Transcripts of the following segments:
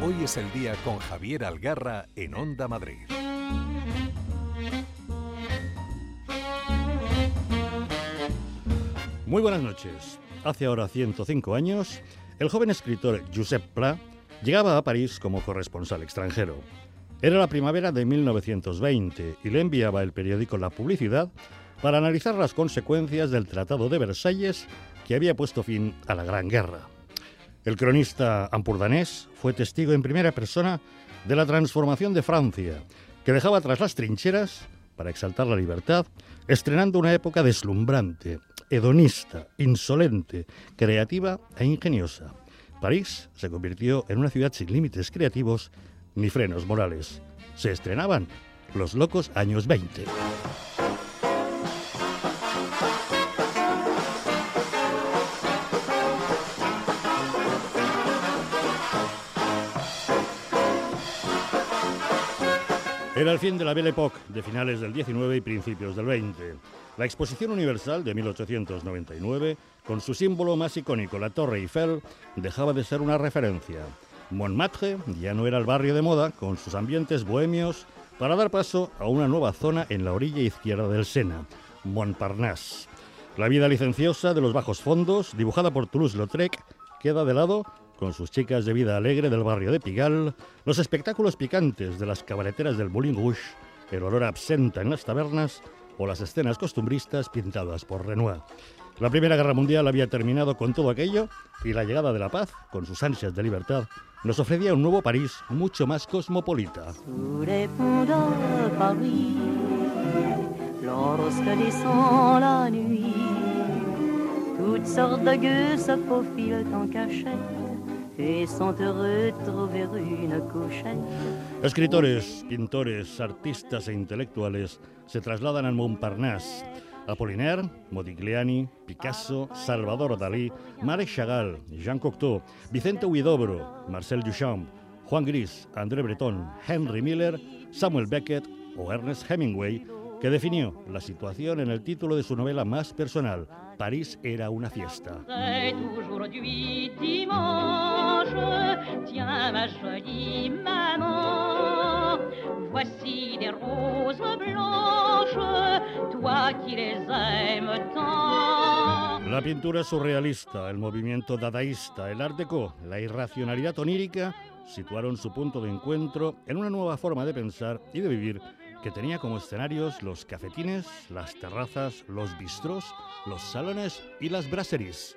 Hoy es el día con Javier Algarra en Onda Madrid. Muy buenas noches. Hace ahora 105 años, el joven escritor Josep Pla llegaba a París como corresponsal extranjero. Era la primavera de 1920 y le enviaba el periódico La Publicidad para analizar las consecuencias del Tratado de Versalles que había puesto fin a la Gran Guerra. El cronista ampurdanés fue testigo en primera persona de la transformación de Francia, que dejaba atrás las trincheras para exaltar la libertad, estrenando una época deslumbrante, hedonista, insolente, creativa e ingeniosa. París se convirtió en una ciudad sin límites creativos ni frenos morales. Se estrenaban los locos años 20. Era el fin de la Belle Époque, de finales del 19 y principios del 20. La Exposición Universal de 1899, con su símbolo más icónico, la Torre Eiffel, dejaba de ser una referencia. Montmartre ya no era el barrio de moda, con sus ambientes bohemios, para dar paso a una nueva zona en la orilla izquierda del Sena, Montparnasse. La vida licenciosa de los bajos fondos, dibujada por Toulouse-Lautrec, queda de lado con sus chicas de vida alegre del barrio de Pigalle, los espectáculos picantes de las cabareteras del Moulin Rouge, el olor a absenta en las tabernas o las escenas costumbristas pintadas por Renoir. La Primera Guerra Mundial había terminado con todo aquello y la llegada de la paz, con sus ansias de libertad, nos ofrecía un nuevo París mucho más cosmopolita. Sous les ponts de Paris, lorsque descend la nuit, toutes sortes de gueux se faufilent en cachette et sont heureux de trouver une couchette. Escritores, pintores, artistas e intelectuales se trasladan al Montparnasse. Apollinaire, Modigliani, Picasso, Salvador Dalí, Marc Chagall, Jean Cocteau, Vicente Huidobro, Marcel Duchamp, Juan Gris, André Breton, Henry Miller, Samuel Beckett o Ernest Hemingway, que definió la situación en el título de su novela más personal, París era una fiesta. Aujourd'hui dimanche, tiens ma jolie maman, voici des roses blanches, toi qui les aimes tant. La pintura surrealista, el movimiento dadaísta, el art déco, la irracionalidad onírica situaron su punto de encuentro en una nueva forma de pensar y de vivir que tenía como escenarios los cafetines, las terrazas, los bistrós, los salones y las brasseries.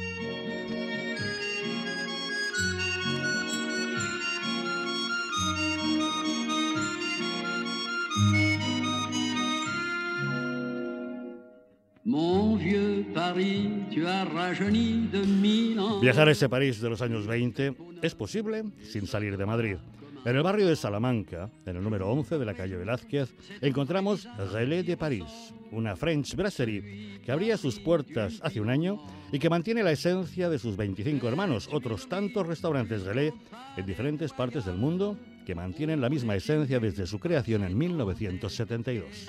Viajar a ese París de los años 20 es posible sin salir de Madrid. En el barrio de Salamanca, en el número 11 de la calle Velázquez, encontramos Relais de París, una French brasserie que abría sus puertas hace un año y que mantiene la esencia de sus 25 hermanos, otros tantos restaurantes Relais en diferentes partes del mundo que mantienen la misma esencia desde su creación en 1972.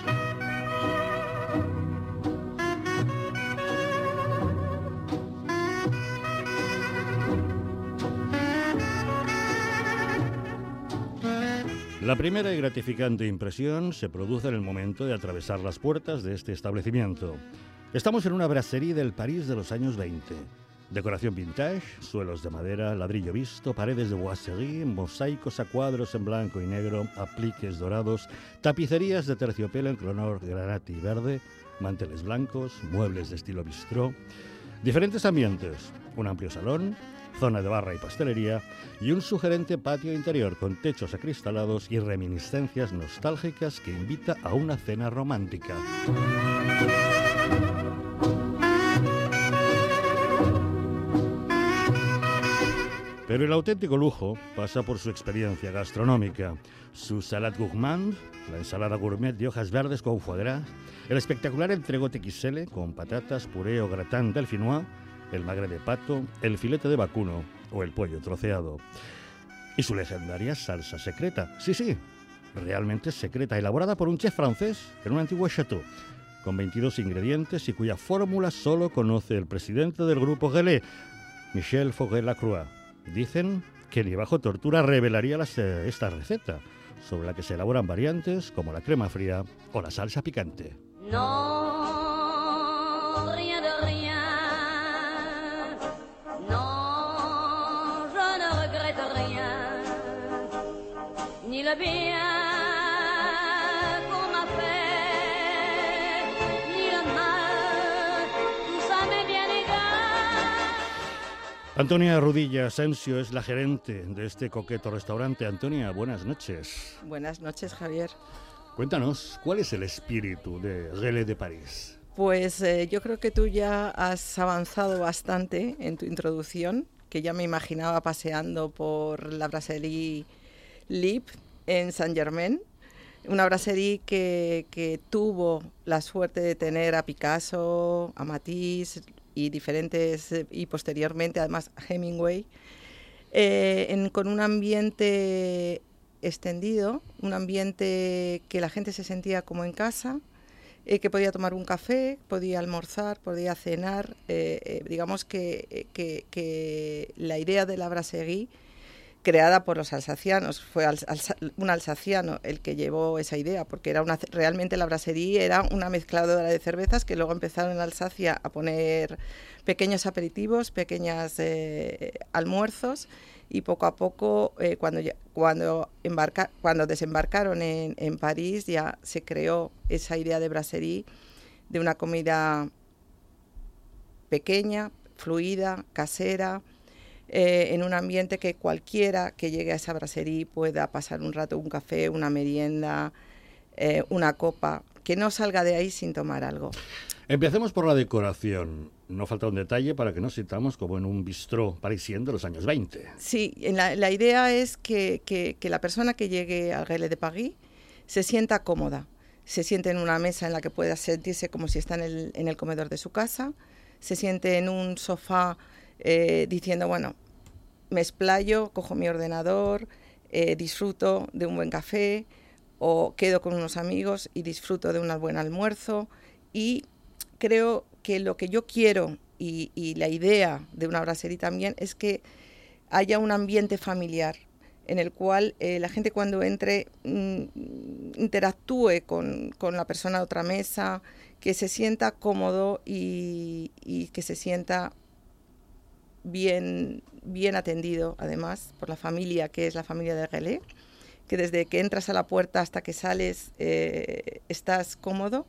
La primera y gratificante impresión se produce en el momento de atravesar las puertas de este establecimiento. Estamos en una brasserie del París de los años 20. Decoración vintage, suelos de madera, ladrillo visto, paredes de boiserie, mosaicos a cuadros en blanco y negro, apliques dorados, tapicerías de terciopelo en color granate y verde, manteles blancos, muebles de estilo bistró. Diferentes ambientes, un amplio salón, zona de barra y pastelería y un sugerente patio interior con techos acristalados y reminiscencias nostálgicas que invita a una cena romántica. Pero el auténtico lujo pasa por su experiencia gastronómica. Su salade gourmand, la ensalada gourmet de hojas verdes con foie gras, el espectacular entrecote XL con patatas, puré o gratin delfinois, el magre de pato, el filete de vacuno o el pollo troceado. Y su legendaria salsa secreta. Sí, realmente secreta, elaborada por un chef francés en un antiguo château, con 22 ingredientes y cuya fórmula solo conoce el presidente del grupo Relais, Michel Fauret-Lacroix. Dicen que ni bajo tortura revelaría esta receta, sobre la que se elaboran variantes como la crema fría o la salsa picante. Non, rien de rien. Non, je ne regrette rien. Ni le bien qu'on m'a fait, ni le mal, tout ça m'est bien égal. Antonia Rudilla Asensio es la gerente de este coqueto restaurante. Antonia, buenas noches. Buenas noches, Javier. Cuéntanos, ¿cuál es el espíritu de Relais de París? Pues yo creo que tú ya has avanzado bastante en tu introducción, que ya me imaginaba paseando por la Brasserie Lip en Saint-Germain, una brasserie que tuvo la suerte de tener a Picasso, a Matisse y diferentes, y posteriormente además Hemingway, con un ambiente extendido, un ambiente que la gente se sentía como en casa, que podía tomar un café, podía almorzar, podía cenar. Digamos que la idea de la brasserie, creada por los alsacianos, fue un alsaciano el que llevó esa idea, porque era realmente la brasserie era una mezcladora de cervezas que luego empezaron en Alsacia a poner pequeños aperitivos, pequeños almuerzos, y poco a poco, cuando desembarcaron en París, ya se creó esa idea de brasserie, de una comida pequeña, fluida, casera, en un ambiente que cualquiera que llegue a esa brasserie pueda pasar un rato, un café, una merienda, una copa, que no salga de ahí sin tomar algo. Empecemos por la decoración. No falta un detalle para que nos sintamos como en un bistró parisien de los años 20. Sí, la idea es que la persona que llegue al Relais de París se sienta cómoda, se siente en una mesa en la que pueda sentirse como si está en el comedor de su casa, se siente en un sofá diciendo, bueno, me explayo, cojo mi ordenador, disfruto de un buen café, o quedo con unos amigos y disfruto de un buen almuerzo. Y creo que lo que yo quiero y la idea de una brasserie también es que haya un ambiente familiar en el cual la gente cuando entre interactúe con la persona de otra mesa, que se sienta cómodo y que se sienta bien atendido, además, por la familia, que es la familia de Relais, que desde que entras a la puerta hasta que sales estás cómodo.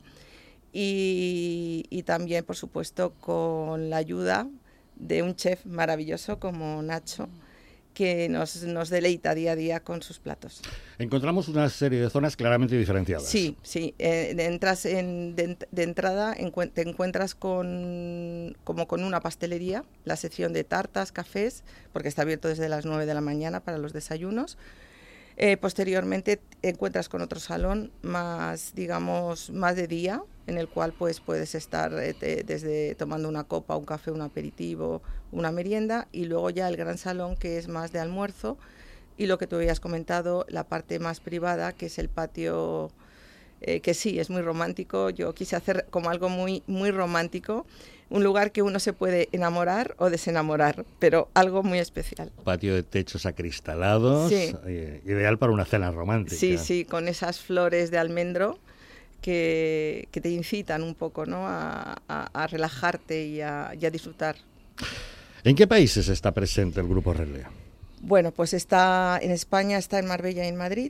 Y también, por supuesto, con la ayuda de un chef maravilloso como Nacho, que nos deleita día a día con sus platos. Encontramos una serie de zonas claramente diferenciadas. Sí. Entras de entrada, te encuentras como con una pastelería, la sección de tartas, cafés, porque está abierto desde las 9 de la mañana para los desayunos. Posteriormente encuentras con otro salón más de día, en el cual pues puedes estar desde tomando una copa, un café, un aperitivo, una merienda, y luego ya el gran salón, que es más de almuerzo, y lo que tú habías comentado, la parte más privada, que es el patio, que sí, es muy romántico. Yo quise hacer como algo muy, muy romántico, un lugar que uno se puede enamorar o desenamorar, pero algo muy especial. Patio de techos acristalados, sí. Ideal para una cena romántica. Sí, con esas flores de almendro que te incitan un poco, ¿no?, a relajarte y a disfrutar. ¿En qué países está presente el Grupo Relais? Bueno, pues está en España, está en Marbella y en Madrid.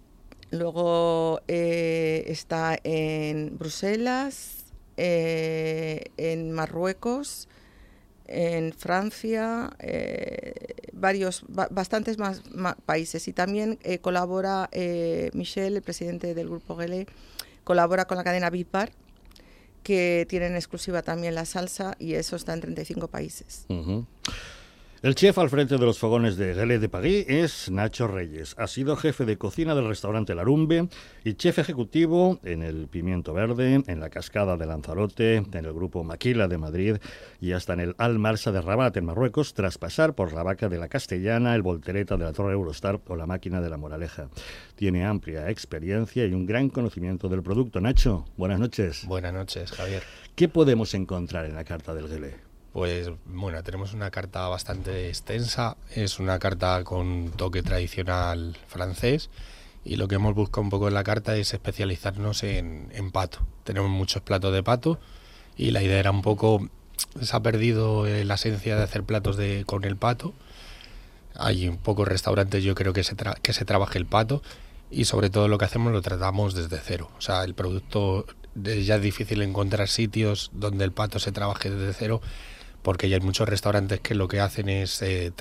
Luego está en Bruselas, en Marruecos, en Francia, bastantes más países. Y también colabora Michel, el presidente del Grupo Relais, colabora con la cadena Bipar, que tienen exclusiva también la salsa, y eso está en 35 países. Uh-huh. El chef al frente de los fogones de Relais de París es Nacho Reyes. Ha sido jefe de cocina del restaurante Larumbe y chef ejecutivo en el Pimiento Verde, en la Cascada de Lanzarote, en el Grupo Maquila de Madrid y hasta en el Al Marsa de Rabat, en Marruecos, tras pasar por la Vaca de la Castellana, el Voltereta de la Torre Eurostar o la Máquina de la Moraleja. Tiene amplia experiencia y un gran conocimiento del producto. Nacho, buenas noches. Buenas noches, Javier. ¿Qué podemos encontrar en la carta del Relais? Pues bueno, tenemos una carta bastante extensa, es una carta con toque tradicional francés y lo que hemos buscado un poco en la carta es especializarnos en pato. Tenemos muchos platos de pato y la idea era un poco, se ha perdido la esencia de hacer platos con el pato. Hay pocos restaurantes yo creo que se trabaje el pato y sobre todo lo que hacemos lo tratamos desde cero. O sea, el producto ya es difícil encontrar sitios donde el pato se trabaje desde cero, porque ya hay muchos restaurantes que lo que hacen es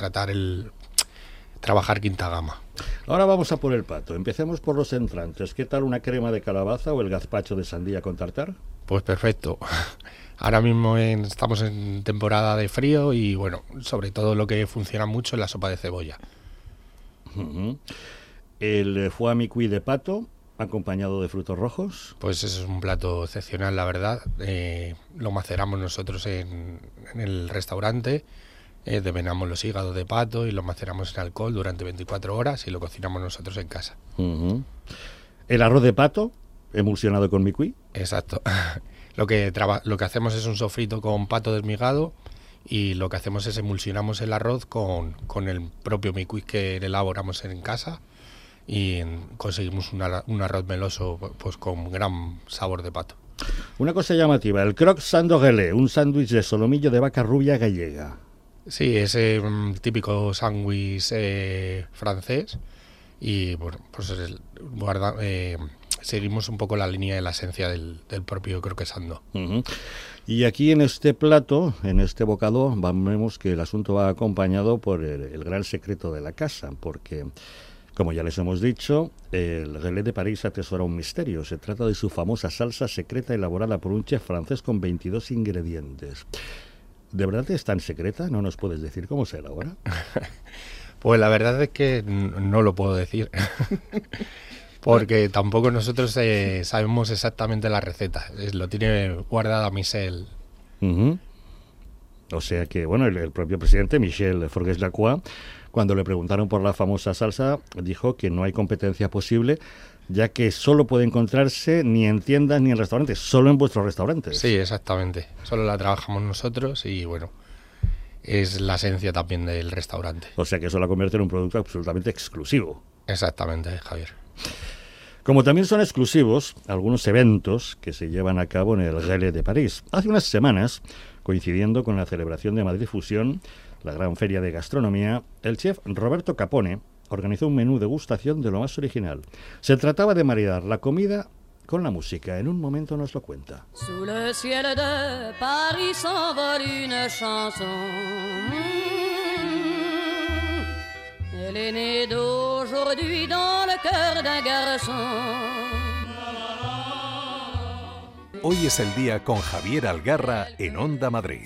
trabajar quinta gama. Ahora vamos a por el pato. Empecemos por los entrantes. ¿Qué tal una crema de calabaza o el gazpacho de sandía con tartar? Pues perfecto. Ahora mismo estamos en temporada de frío y bueno, sobre todo lo que funciona mucho es la sopa de cebolla. Uh-huh. El foie micuit de pato, acompañado de frutos rojos. Pues eso es un plato excepcional, la verdad. Lo maceramos nosotros en el restaurante, desvenamos los hígados de pato y lo maceramos en alcohol durante 24 horas y lo cocinamos nosotros en casa. Uh-huh. El arroz de pato, emulsionado con micuit. Exacto. Lo que hacemos es un sofrito con pato desmigado y lo que hacemos es emulsionamos el arroz con el propio micuit que elaboramos en casa y conseguimos un arroz meloso pues con gran sabor de pato. Una cosa llamativa, el croque-sant d'Orgelès, un sándwich de solomillo de vaca rubia gallega. Sí, ese típico sándwich francés y bueno, pues seguimos un poco la línea de la esencia del propio croque-sant. Uh-huh. Y aquí en este plato, en este bocado, vemos que el asunto va acompañado por el gran secreto de la casa, porque, como ya les hemos dicho, el Relais de París atesora un misterio. Se trata de su famosa salsa secreta elaborada por un chef francés con 22 ingredientes. ¿De verdad es tan secreta? ¿No nos puedes decir cómo se elabora? Pues la verdad es que no lo puedo decir. Porque tampoco nosotros sabemos exactamente la receta. Lo tiene guardada Michel. Uh-huh. O sea que, bueno, el propio presidente, Michel Forget-Lacroix, cuando le preguntaron por la famosa salsa, dijo que no hay competencia posible, ya que solo puede encontrarse ni en tiendas ni en restaurantes, solo en vuestros restaurantes. Sí, exactamente. Solo la trabajamos nosotros y, bueno, es la esencia también del restaurante. O sea que eso la convierte en un producto absolutamente exclusivo. Exactamente, Javier. Como también son exclusivos algunos eventos que se llevan a cabo en el Relais de París. Hace unas semanas, coincidiendo con la celebración de Madrid Fusión, la gran feria de gastronomía, el chef Roberto Capone organizó un menú degustación de lo más original. Se trataba de maridar la comida con la música. En un momento nos lo cuenta. Sous le ciel de Paris s'envole une chanson. Elle est née d'aujourd'hui dans le cœur d'un garçon. Hoy es el día con Javier Algarra en Onda Madrid.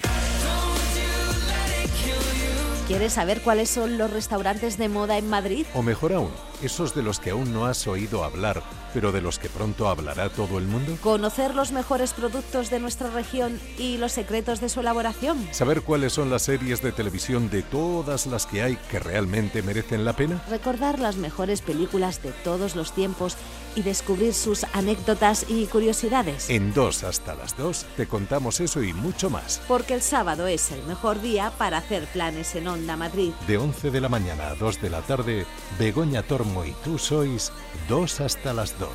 ¿Quieres saber cuáles son los restaurantes de moda en Madrid? O mejor aún, esos de los que aún no has oído hablar, pero de los que pronto hablará todo el mundo. ¿Conocer los mejores productos de nuestra región y los secretos de su elaboración? ¿Saber cuáles son las series de televisión de todas las que hay que realmente merecen la pena? Recordar las mejores películas de todos los tiempos y descubrir sus anécdotas y curiosidades. En 2 hasta las 2 te contamos eso y mucho más. Porque el sábado es el mejor día para hacer planes en Onda Madrid. De 11 de la mañana a 2 de la tarde, Begoña Tormo y tú sois 2 hasta las 2.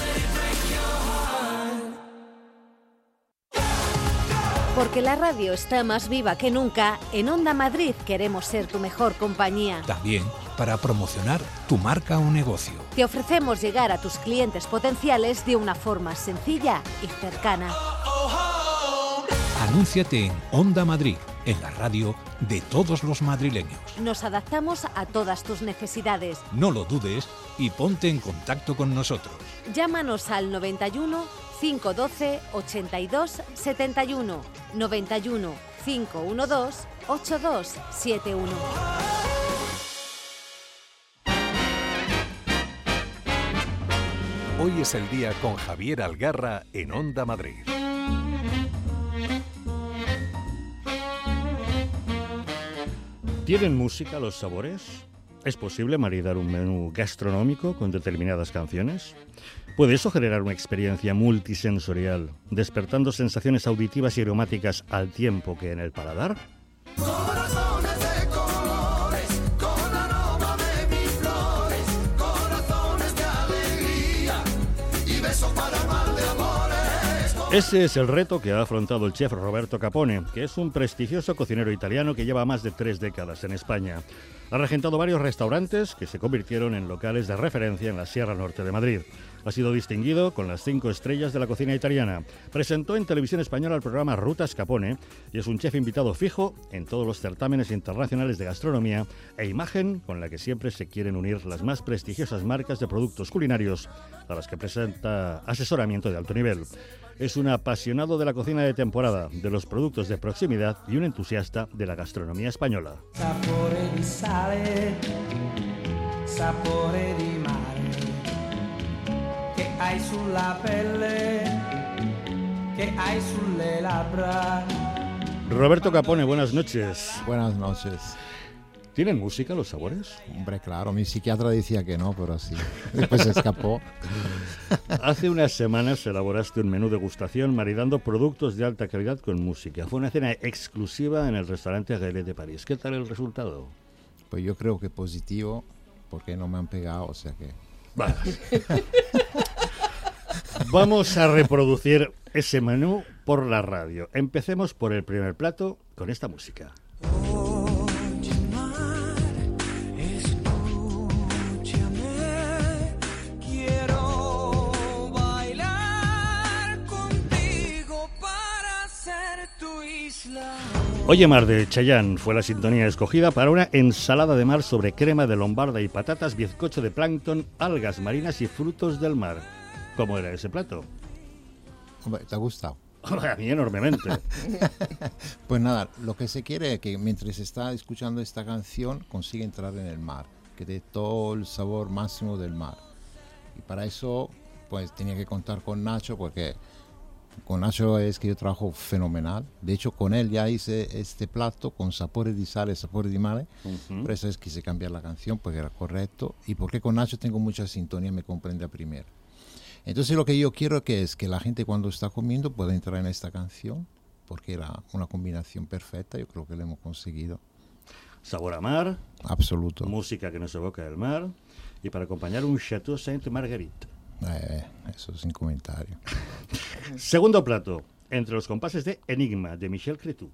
Porque la radio está más viva que nunca, en Onda Madrid queremos ser tu mejor compañía. También para promocionar tu marca o negocio. Te ofrecemos llegar a tus clientes potenciales de una forma sencilla y cercana. Anúnciate en Onda Madrid, en la radio de todos los madrileños. Nos adaptamos a todas tus necesidades. No lo dudes y ponte en contacto con nosotros. Llámanos al 91 512 82 71, 91 512 8271. Hoy es el día con Javier Algarra en Onda Madrid. ¿Tienen música los sabores? ¿Es posible maridar un menú gastronómico con determinadas canciones? ¿Puede eso generar una experiencia multisensorial, despertando sensaciones auditivas y aromáticas al tiempo que en el paladar? Corazones de colores, con aroma de mis flores, corazones de alegría y besos para el mal de amores. Ese es el reto que ha afrontado el chef Roberto Capone, que es un prestigioso cocinero italiano que lleva más de 3 décadas en España. Ha regentado varios restaurantes que se convirtieron en locales de referencia en la Sierra Norte de Madrid. Ha sido distinguido con las 5 estrellas de la cocina italiana. Presentó en Televisión Española el programa Rutas Capone y es un chef invitado fijo en todos los certámenes internacionales de gastronomía e imagen con la que siempre se quieren unir las más prestigiosas marcas de productos culinarios a las que presenta asesoramiento de alto nivel. Es un apasionado de la cocina de temporada, de los productos de proximidad y un entusiasta de la gastronomía española. Sapore di sale, sapore di mare, che hai sulla pelle, che hai sulle labbra. Roberto Capone, buenas noches. Buenas noches. ¿Tienen música los sabores? Hombre, claro, mi psiquiatra decía que no, pero sí. Después se escapó. Hace unas semanas elaboraste un menú degustación maridando productos de alta calidad con música. Fue una cena exclusiva en el restaurante Gallet de París. ¿Qué tal el resultado? Pues yo creo que positivo, porque no me han pegado, o sea que... Vale. Vamos a reproducir ese menú por la radio. Empecemos por el primer plato con esta música. Oye Mar de Chayanne fue la sintonía escogida para una ensalada de mar sobre crema de lombarda y patatas, bizcocho de plancton, algas marinas y frutos del mar. ¿Cómo era ese plato? Hombre, ¿te ha gustado? A mí enormemente. Pues nada, lo que se quiere es que mientras se está escuchando esta canción consiga entrar en el mar, que dé todo el sabor máximo del mar. Y para eso pues tenía que contar con Nacho, porque con Nacho es que yo trabajo fenomenal. De hecho, con él ya hice este plato con sapore di sale, sapore di mare. Por eso es que quise cambiar la canción, porque era correcto. Y porque con Nacho tengo mucha sintonía, me comprende a primero. Entonces lo que yo quiero es que la gente cuando está comiendo pueda entrar en esta canción, porque era una combinación perfecta. Yo creo que lo hemos conseguido. Sabor a mar. Absoluto. Música que nos evoca el mar. Y para acompañar un Chateau Sainte Marguerite. Eso sin comentario. Segundo plato, entre los compases de Enigma, de Michel Cretu.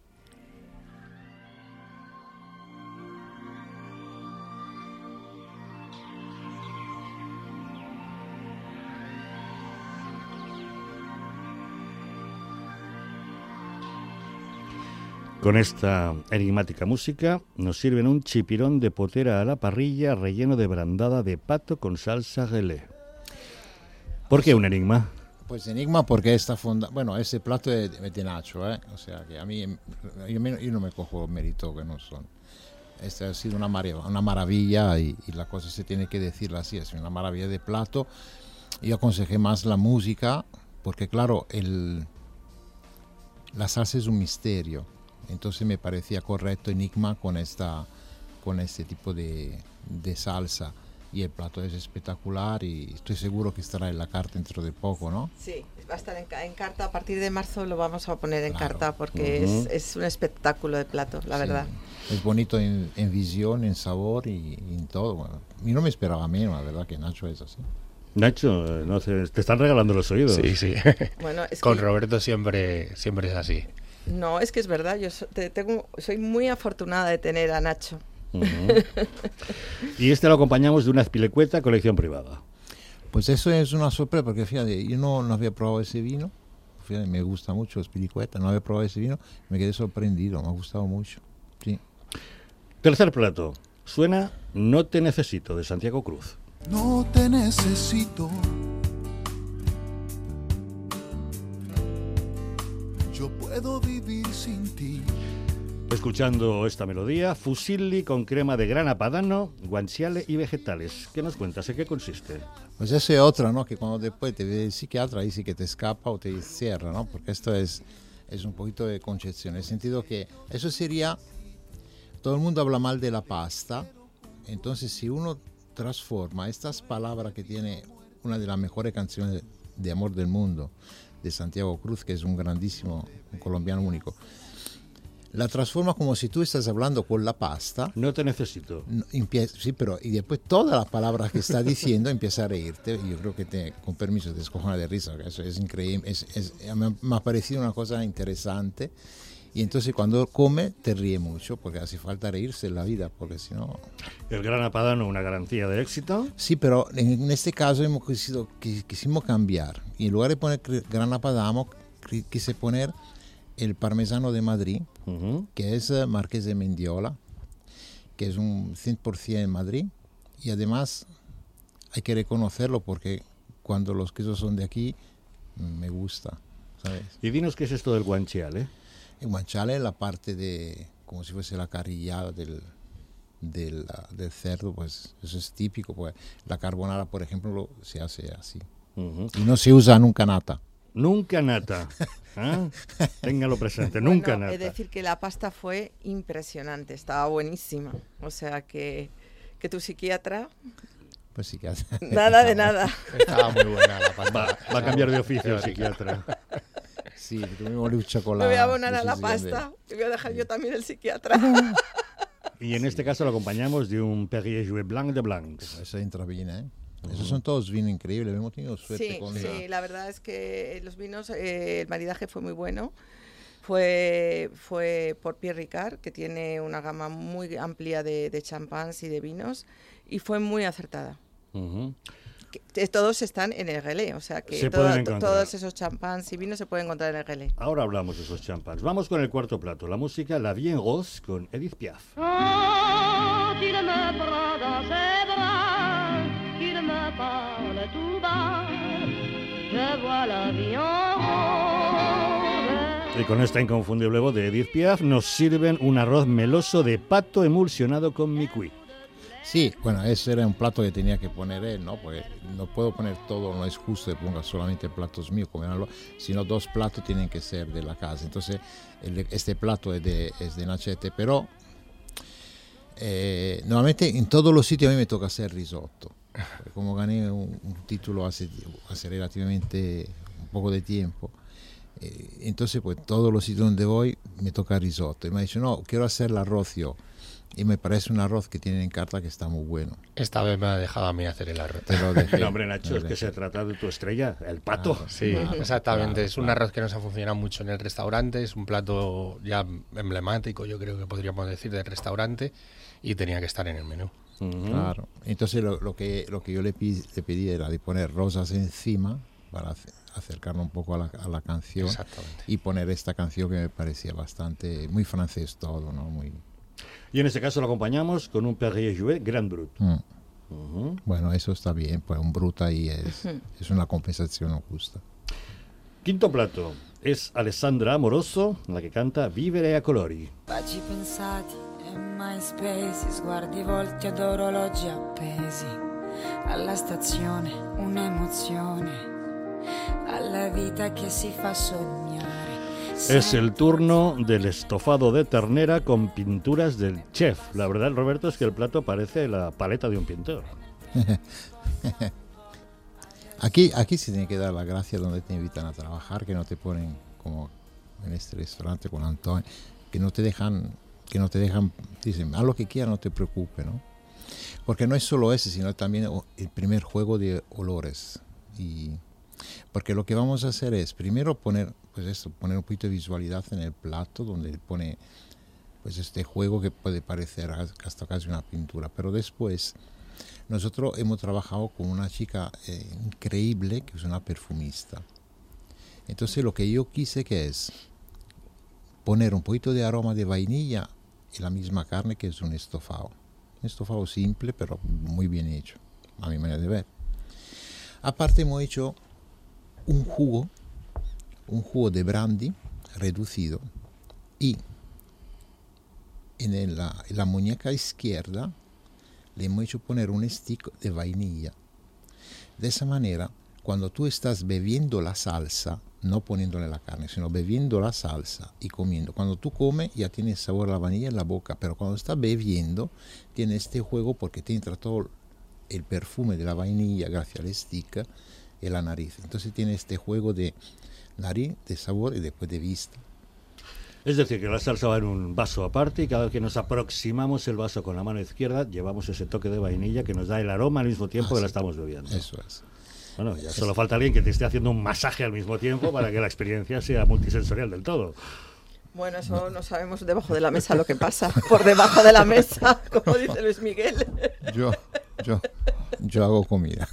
Con esta enigmática música nos sirven un chipirón de potera a la parrilla relleno de brandada de pato con salsa gelé. ¿Por qué un enigma? Pues enigma porque ese plato es de Nacho, o sea que a mí yo no me cojo mérito que no son. Este ha sido una maravilla y la cosa se tiene que decir así, es una maravilla de plato. Yo aconsejé más la música porque claro, la salsa es un misterio, entonces me parecía correcto enigma con este tipo de salsa. Y el plato es espectacular y estoy seguro que estará en la carta dentro de poco, ¿no? Sí, va a estar en carta. A partir de marzo lo vamos a poner en carta porque es un espectáculo de plato, la verdad. Es bonito en visión, en sabor y en todo. Bueno, yo no me esperaba menos, la verdad, que Nacho es así. Nacho, no sé, te están regalando los oídos. Sí, sí. Bueno, es con que Roberto siempre es así. No, es que es verdad. Yo soy muy afortunada de tener a Nacho. Y lo acompañamos de una azpilecueta colección privada. Pues eso es una sorpresa porque fíjate, yo no había probado ese vino, fíjate, me gusta mucho azpilecueta, no había probado ese vino, me quedé sorprendido, me ha gustado mucho. Sí. Tercer plato, suena No te necesito, de Santiago Cruz. No te necesito, yo puedo vivir sin ti. Escuchando esta melodía, fusilli con crema de grana padano, guanciale y vegetales. ¿Qué nos cuentas? ¿En qué consiste? Pues eso es otra, ¿no? Que cuando después te ve el psiquiatra, ahí sí que te escapa o te cierra, ¿no? Porque esto es un poquito de concepción. En el sentido que eso sería... Todo el mundo habla mal de la pasta, Entonces, si uno transforma estas palabras que tiene una de las mejores canciones de amor del mundo, de Santiago Cruz, que es un grandísimo, un colombiano único, la transforma como si tú estás hablando con la pasta. No te necesito. Sí, pero y después todas las palabras que está diciendo empieza a reírte. Y yo creo que con permiso te descojonas de risa. Eso es increíble. Me ha parecido una cosa interesante. Y entonces cuando come te ríe mucho porque hace falta reírse en la vida, porque si no... El Grana Padano, una garantía de éxito. Sí, pero en este caso quisimos cambiar. Y en lugar de poner Grana Padano, quise poner el parmesano de Madrid, que es Marqués de Mendiola, que es un 100% en Madrid. Y además hay que reconocerlo porque cuando los quesos son de aquí, me gusta, ¿sabes? Y dinos qué es esto del guanciale. El guanciale es la parte de, como si fuese la carrillada del cerdo, pues eso es típico. Pues la carbonara, por ejemplo, se hace así. Y no se usa nunca nata. Nunca nata. ¿Ah? Téngalo presente, nunca nata. Es decir, que la pasta fue impresionante, estaba buenísima. O sea que tu psiquiatra... Pues psiquiatra. Nada de nada. Estaba muy buena la pasta. Va a cambiar de oficio el psiquiatra. Sí, tuvimos lucha con la... Me voy a abonar a la pasta y voy a dejar yo también el psiquiatra. Y en este caso lo acompañamos de un Perrier-Jouët Blanc de Blancs. Eso entra bien, ¿eh? Esos son todos vinos increíbles, hemos tenido suerte Sí, la verdad es que los vinos, el maridaje fue muy bueno. Fue por Pierre Ricard, que tiene una gama muy amplia de champans y de vinos, y fue muy acertada. Todos están en el relé, o sea que todos esos champans y vinos se pueden encontrar en el relé. Ahora hablamos de esos champans. Vamos con el cuarto plato, la música La Vie en Rose con Edith Piaf. Y con esta inconfundible voz de Edith Piaf nos sirven un arroz meloso de pato emulsionado con micuí. Sí, bueno, ese era un plato que tenía que poner él, ¿no? Porque no puedo poner todo, no es justo que ponga solamente platos míos, sino 2 platos tienen que ser de la casa. Entonces, este plato es de Nachete, pero normalmente en todos los sitios a mí me toca hacer risotto. Como gané un título hace relativamente un poco de tiempo, entonces pues todos los sitios donde voy me toca risotto. Y me ha dicho, no, quiero hacer el arroz yo. Y me parece un arroz que tienen en carta que está muy bueno. Esta vez me ha dejado a mí hacer el arroz. Te lo dejé. No, hombre, Nacho, es que se trata de tu estrella, el pato. Sí, exactamente. Es un arroz que nos ha funcionado mucho en el restaurante. Es un plato ya emblemático, yo creo que podríamos decir, del restaurante. Y tenía que estar en el menú. Claro. Entonces lo que yo le pedí era de poner rosas encima para acercarnos un poco a la canción. Exactamente. Y poner esta canción que me parecía bastante, muy francés todo, ¿no? Muy... Y en este caso lo acompañamos con un Perrier-Jouët Grand Brut. Bueno, eso está bien, pues un Brut ahí es una compensación justa. Quinto plato es Alessandra Amoroso, la que canta Vivere a colori. Baci pensati e mai spesi, sguardi volti ad orologi appesi, alla stazione un'emozione, alla vita che si fa sognare. Es el turno del estofado de ternera con pinturas del chef. La verdad, Roberto, es que el plato parece la paleta de un pintor. Aquí se tiene que dar la gracia donde te invitan a trabajar, que no te ponen como en este restaurante con Antonio, que no te dejan, dicen, haz lo que quieras, no te preocupes, ¿no? Porque no es solo ese, sino también el primer juego de olores. Porque lo que vamos a hacer es primero poner un poquito de visualidad en el plato, donde pone pues este juego que puede parecer hasta casi una pintura, pero después nosotros hemos trabajado con una chica increíble que es una perfumista. Entonces lo que yo quise que es poner un poquito de aroma de vainilla en la misma carne, que es un estofado simple pero muy bien hecho, a mi manera de ver. Aparte hemos hecho un jugo de brandy reducido, y en la muñeca izquierda le hemos hecho poner un stick de vainilla. De esa manera, cuando tú estás bebiendo la salsa, no poniéndole la carne, sino bebiendo la salsa y comiendo. Cuando tú comes ya tienes sabor a la vainilla en la boca, pero cuando estás bebiendo tiene este juego porque te entra todo el perfume de la vainilla gracias al stick en la nariz. Entonces tiene este juego de nariz, de sabor y después de vista. Es decir, que la salsa va en un vaso aparte y cada vez que nos aproximamos el vaso con la mano izquierda llevamos ese toque de vainilla que nos da el aroma al mismo tiempo que la estamos bebiendo. Eso es. Bueno, ya solo falta alguien que te esté haciendo un masaje al mismo tiempo para que la experiencia sea multisensorial del todo. Bueno, eso no sabemos debajo de la mesa lo que pasa. Por debajo de la mesa, como dice Luis Miguel. Yo hago comida.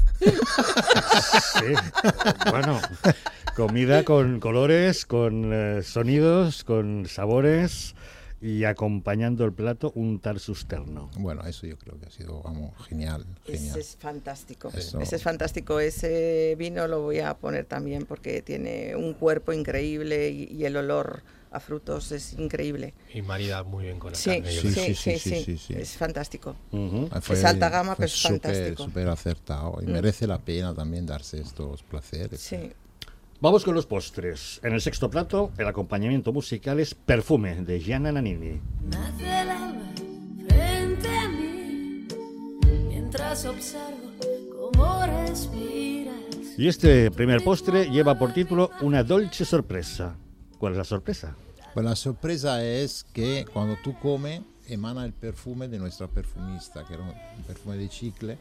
Sí, bueno, comida con colores, con sonidos, con sabores y acompañando el plato un tarsus terno. Bueno, eso yo creo que ha sido, vamos, genial. Ese es fantástico. Eso. Ese es fantástico. Ese vino lo voy a poner también porque tiene un cuerpo increíble y el olor a frutos es increíble. Y marida muy bien con la sí, carne. Sí. Es fantástico. Fue, es alta gama, pero es súper, fantástico. súper acertado. Y merece la pena también darse estos placeres. Sí. Vamos con los postres. En el sexto plato, el acompañamiento musical es Perfume, de Gianna Nannini. Nace el alba frente a mí, mientras observo cómo respiras. Y este primer postre lleva por título Una dolce sorpresa. ¿Cuál es la sorpresa? Pues la sorpresa es que cuando tú comes, emana el perfume de nuestra perfumista, que era un perfume de chicle.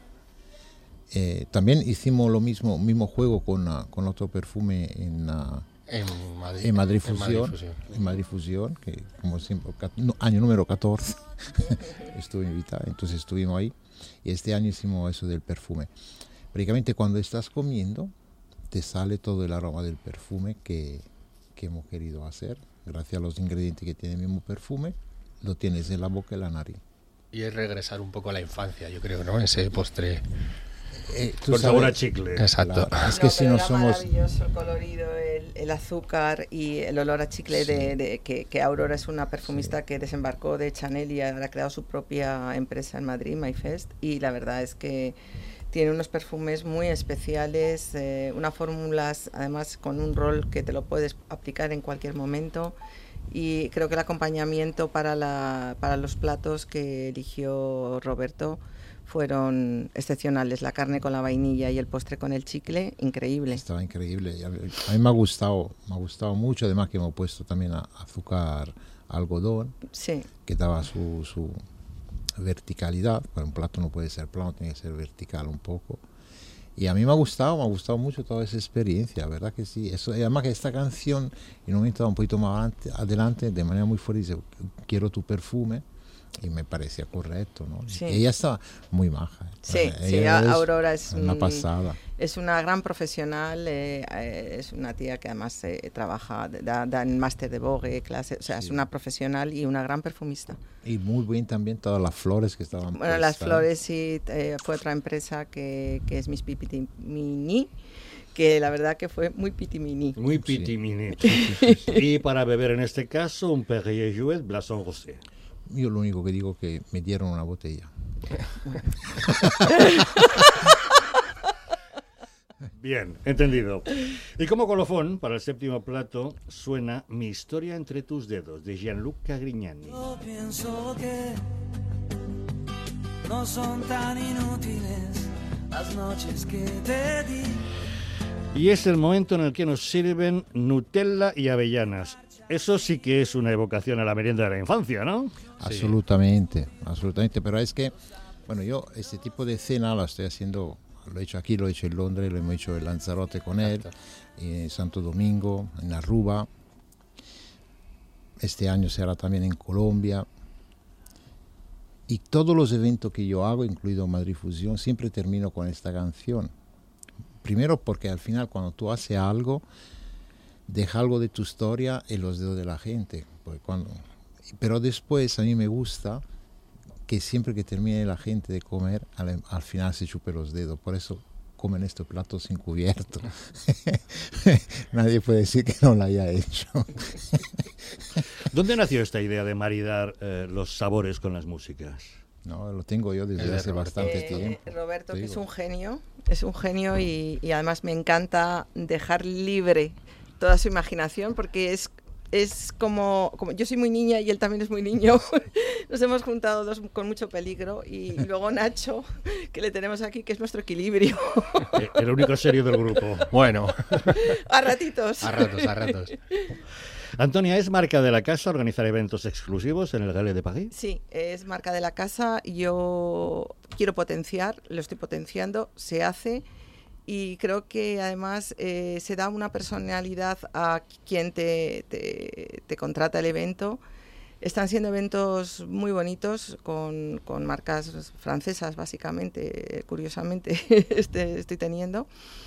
También hicimos lo mismo juego con otro perfume en Madrid Fusión, que como siempre, año número 14, estuve invitada, entonces estuvimos ahí. Y este año hicimos eso del perfume. Prácticamente cuando estás comiendo, te sale todo el aroma del perfume que hemos querido hacer. Gracias a los ingredientes que tiene el mismo perfume, lo tienes en la boca y la nariz. Y es regresar un poco a la infancia, yo creo, ¿no? Ese postre. Con sabor a chicle. Exacto. Claro. Es que si no somos... maravilloso el colorido, el azúcar y el olor a chicle que Aurora es una perfumista que desembarcó de Chanel y ha creado su propia empresa en Madrid, MyFest, y la verdad es que tiene unos perfumes muy especiales, unas fórmulas además con un rol que te lo puedes aplicar en cualquier momento, y creo que el acompañamiento para los platos que eligió Roberto fueron excepcionales. La carne con la vainilla y el postre con el chicle, increíble. Estaba increíble. A mí me ha gustado mucho, además que hemos puesto también azúcar algodón, que daba su verticalidad. Para un plato no puede ser plano, tiene que ser vertical un poco. Y a mí me ha gustado mucho toda esa experiencia, ¿verdad que sí? Eso, además que esta canción, en un momento un poquito más adelante, de manera muy fuerte, dice, quiero tu perfume. Y me parecía correcto, ¿no? Sí. Y ella está muy maja. Aurora es una pasada. Es una gran profesional, es una tía que además trabaja, da en máster de Vogue, clase, o sea, es una profesional y una gran perfumista. Y muy bien también todas las flores que estaban Bueno, las flores sí, fue otra empresa que es Miss Pipiti Mini, que la verdad que fue muy pitimini. Muy pitimini. Y para beber en este caso, un Perrier Jouet Blason Rosé. Yo lo único que digo es que me dieron una botella. Bien, entendido. Y como colofón, para el séptimo plato, suena Mi historia entre tus dedos, de Gianluca Grignani. Yo pienso que no son tan inútiles las noches que te di. Y es el momento en el que nos sirven Nutella y avellanas. Eso sí que es una evocación a la merienda de la infancia, ¿no? Absolutamente, pero es que, bueno, yo este tipo de cena la estoy haciendo, lo he hecho aquí, lo he hecho en Londres, lo hemos hecho en Lanzarote con él, en Santo Domingo, en Aruba, este año se hará también en Colombia, y todos los eventos que yo hago, incluido Madrid Fusión, siempre termino con esta canción. Primero porque al final cuando tú haces algo, deja algo de tu historia en los dedos de la gente. Pero después a mí me gusta que siempre que termine la gente de comer, al final se chupe los dedos. Por eso comen estos platos sin cubierto. Nadie puede decir que no lo haya hecho. ¿Dónde nació esta idea de maridar los sabores con las músicas? No, lo tengo yo desde hace bastante tiempo. Roberto, que es un genio y además me encanta dejar libre toda su imaginación porque es como yo soy muy niña y él también es muy niño. Nos hemos juntado dos con mucho peligro y luego Nacho, que le tenemos aquí, que es nuestro equilibrio. El único serio del grupo. Bueno. A ratitos. A ratos. Antonia, ¿es marca de la casa organizar eventos exclusivos en el Galerie de París? Sí, es marca de la casa. Yo quiero potenciar, lo estoy potenciando, se hace y creo que además se da una personalidad a quien te contrata el evento. Están siendo eventos muy bonitos con marcas francesas, básicamente, curiosamente, estoy teniendo.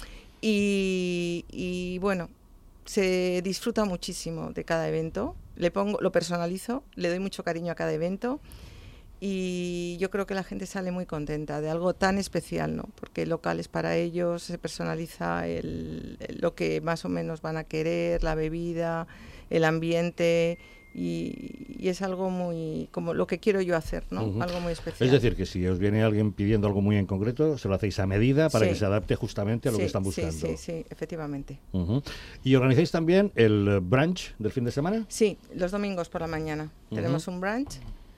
Y bueno, se disfruta muchísimo de cada evento. Lo personalizo, le doy mucho cariño a cada evento y yo creo que la gente sale muy contenta de algo tan especial, ¿no? Porque el local es para ellos, se personaliza lo que más o menos van a querer, la bebida, el ambiente. Y es algo muy como lo que quiero yo hacer, ¿no? Algo muy especial. Es decir, que si os viene alguien pidiendo algo muy en concreto, se lo hacéis a medida para que se adapte justamente a lo que están buscando. Sí, efectivamente. ¿Y organizáis también el brunch del fin de semana? Sí, los domingos por la mañana tenemos un brunch.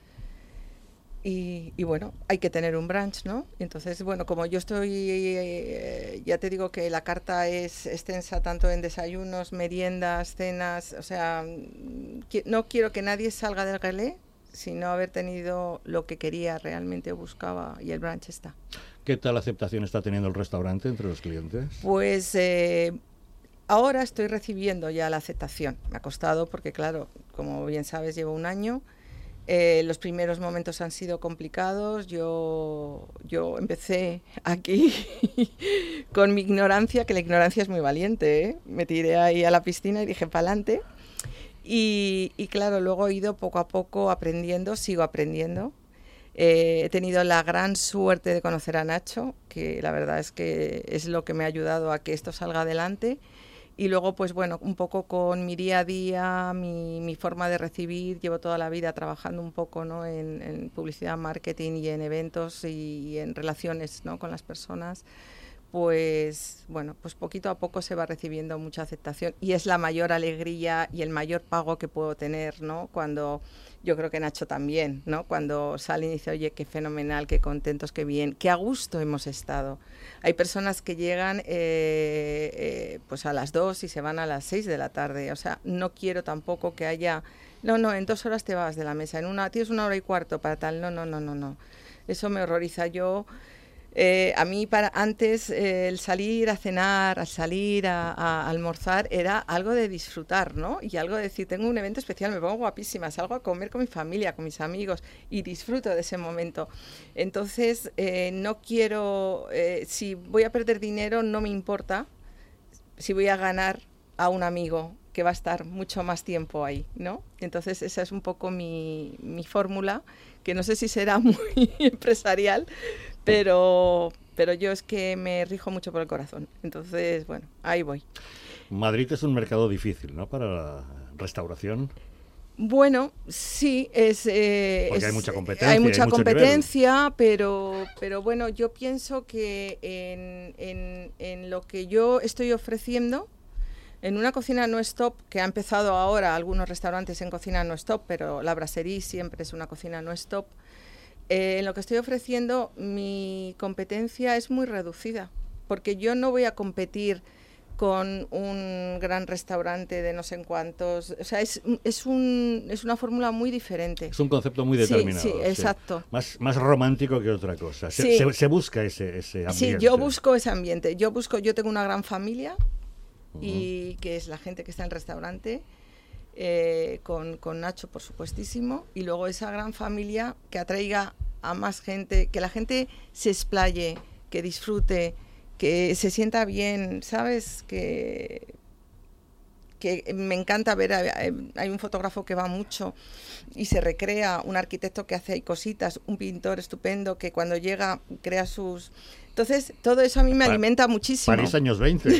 Y bueno, hay que tener un brunch, ¿no? Entonces, bueno, como yo estoy, ya te digo que la carta es extensa tanto en desayunos, meriendas, cenas, o sea, no quiero que nadie salga del Galerie sin no haber tenido lo que quería realmente buscaba y el brunch está. ¿Qué tal aceptación está teniendo el restaurante entre los clientes? Pues ahora estoy recibiendo ya la aceptación. Me ha costado porque, claro, como bien sabes, llevo un año. Los primeros momentos han sido complicados. Yo empecé aquí con mi ignorancia, que la ignorancia es muy valiente, ¿eh? Me tiré ahí a la piscina y dije pa'lante. Y claro, luego he ido poco a poco aprendiendo, sigo aprendiendo. He tenido la gran suerte de conocer a Nacho, que la verdad es que es lo que me ha ayudado a que esto salga adelante. Y luego, pues bueno, un poco con mi día a día, mi forma de recibir, llevo toda la vida trabajando un poco, ¿no? en publicidad, marketing y en eventos y en relaciones, ¿no? con las personas. Pues bueno, pues poquito a poco se va recibiendo mucha aceptación y es la mayor alegría y el mayor pago que puedo tener, ¿no? Cuando yo creo que Nacho también, ¿no? Cuando sale y dice, oye, qué fenomenal, qué contentos, qué bien, qué a gusto hemos estado. Hay personas que llegan pues a las 2 y se van a las 6 de la tarde, o sea, no quiero tampoco que haya, no, en 2 horas te vas de la mesa, tienes 1 hora y cuarto para tal, no, eso me horroriza. Yo... a mí antes el salir a cenar, al salir a almorzar era algo de disfrutar, ¿no? Y algo de decir, tengo un evento especial, me pongo guapísima, salgo a comer con mi familia, con mis amigos y disfruto de ese momento. Entonces no quiero, si voy a perder dinero no me importa, si voy a ganar a un amigo que va a estar mucho más tiempo ahí, ¿no? Entonces esa es un poco mi fórmula, que no sé si será muy empresarial, pero yo es que me rijo mucho por el corazón. Entonces, bueno, ahí voy. Madrid es un mercado difícil, ¿no?, para la restauración. Bueno, sí, porque hay mucha competencia. Hay mucha competencia, pero bueno, yo pienso que en lo que yo estoy ofreciendo, en una cocina no stop, que ha empezado ahora algunos restaurantes en cocina no stop, pero la Brasserie siempre es una cocina no stop. En lo que estoy ofreciendo, mi competencia es muy reducida, porque yo no voy a competir con un gran restaurante de no sé en cuántos, o sea, es una fórmula muy diferente. Es un concepto muy determinado. Sí, exacto. Más romántico que otra cosa. Se busca ese ambiente. Sí, yo busco ese ambiente. Yo tengo una gran familia, y que es la gente que está en el restaurante, con Nacho, por supuestísimo, y luego esa gran familia que atraiga a más gente, que la gente se explaye, que disfrute, que se sienta bien, ¿sabes? Que me encanta ver, hay un fotógrafo que va mucho y se recrea, un arquitecto que hace ahí cositas, un pintor estupendo que cuando llega crea sus... Entonces, todo eso a mí me alimenta muchísimo. París años 20.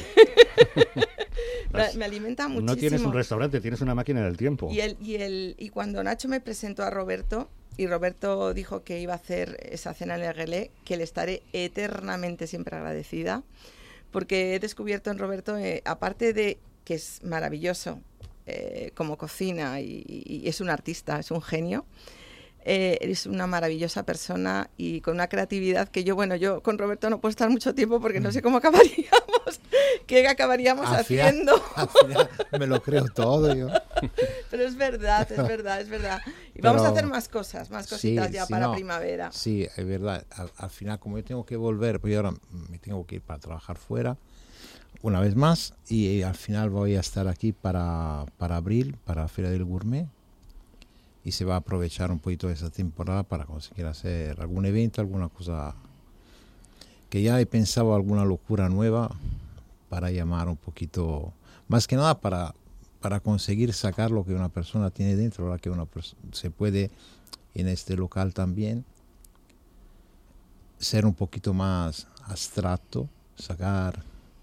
Me alimenta muchísimo. No tienes un restaurante, tienes una máquina del tiempo. Y cuando Nacho me presentó a Roberto, y Roberto dijo que iba a hacer esa cena en el Relais, que le estaré eternamente siempre agradecida, porque he descubierto en Roberto, aparte de que es maravilloso como cocina y es un artista, es un genio, es una maravillosa persona y con una creatividad que yo con Roberto no puedo estar mucho tiempo porque no sé cómo acabaríamos, qué acabaríamos haciendo. Al final me lo creo todo yo. Pero es verdad. Y vamos a hacer más cosas, más cositas para primavera. Sí, es verdad. Al final, como yo tengo que volver, pues yo ahora me tengo que ir para trabajar fuera una vez más y al final voy a estar aquí para abril, para la Feria del Gourmet. Y se va a aprovechar un poquito de esa temporada para conseguir hacer algún evento, alguna cosa que ya he pensado, alguna locura nueva para llamar un poquito, más que nada para conseguir sacar lo que una persona tiene dentro, ahora que se puede en este local también ser un poquito más abstracto, sacar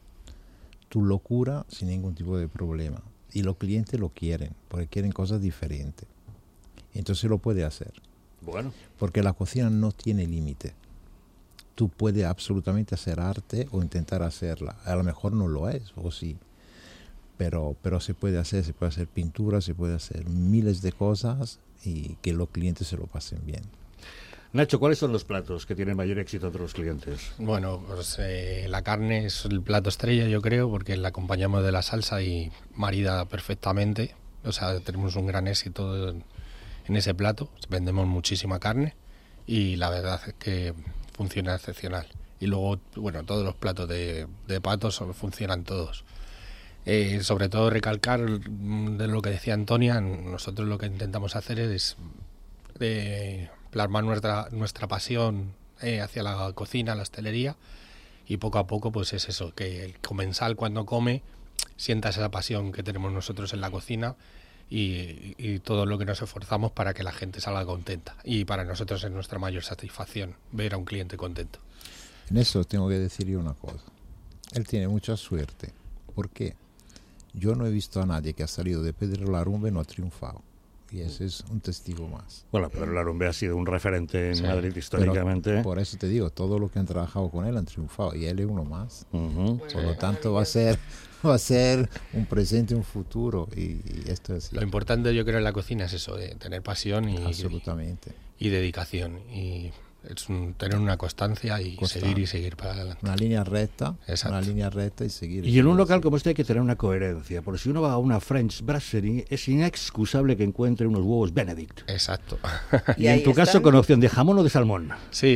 tu locura sin ningún tipo de problema. Y los clientes lo quieren, porque quieren cosas diferentes. Entonces lo puede hacer. Bueno. Porque la cocina no tiene límite. Tú puedes absolutamente hacer arte o intentar hacerla. A lo mejor no lo es, o sí. Pero se puede hacer pintura, se puede hacer miles de cosas y que los clientes se lo pasen bien. Nacho, ¿cuáles son los platos que tienen mayor éxito entre los clientes? Bueno, pues la carne es el plato estrella, yo creo, porque la acompañamos de la salsa y marida perfectamente. O sea, tenemos un gran éxito en ese plato. Vendemos muchísima carne y la verdad es que funciona excepcional. Y luego, bueno, todos los platos de patos funcionan todos. Sobre todo recalcar de lo que decía Antonia, nosotros lo que intentamos hacer es plasmar nuestra pasión hacia la cocina, la hostelería, y poco a poco pues es eso, que el comensal cuando come sienta esa pasión que tenemos nosotros en la cocina y todo lo que nos esforzamos para que la gente salga contenta, y para nosotros es nuestra mayor satisfacción ver a un cliente contento. En eso tengo que decir yo una cosa, él tiene mucha suerte, porque yo no he visto a nadie que ha salido de Pedro Larumbe y no ha triunfado. Y ese es un testigo más. Bueno, Pedro Larumbe ha sido un referente en Madrid históricamente. Pero por eso te digo, todos los que han trabajado con él han triunfado y él es uno más. Por lo tanto va a ser un presente, un futuro, y esto es... Lo importante yo creo en la cocina es eso, de tener pasión y dedicación, y tener una constancia y seguir para adelante. Una línea recta. Exacto. Una línea recta y seguir. Y en un local como este hay que tener una coherencia, porque si uno va a una French Brasserie es inexcusable que encuentre unos huevos Benedict. Exacto. Y en tu caso, ¿con opción de jamón o de salmón? Sí,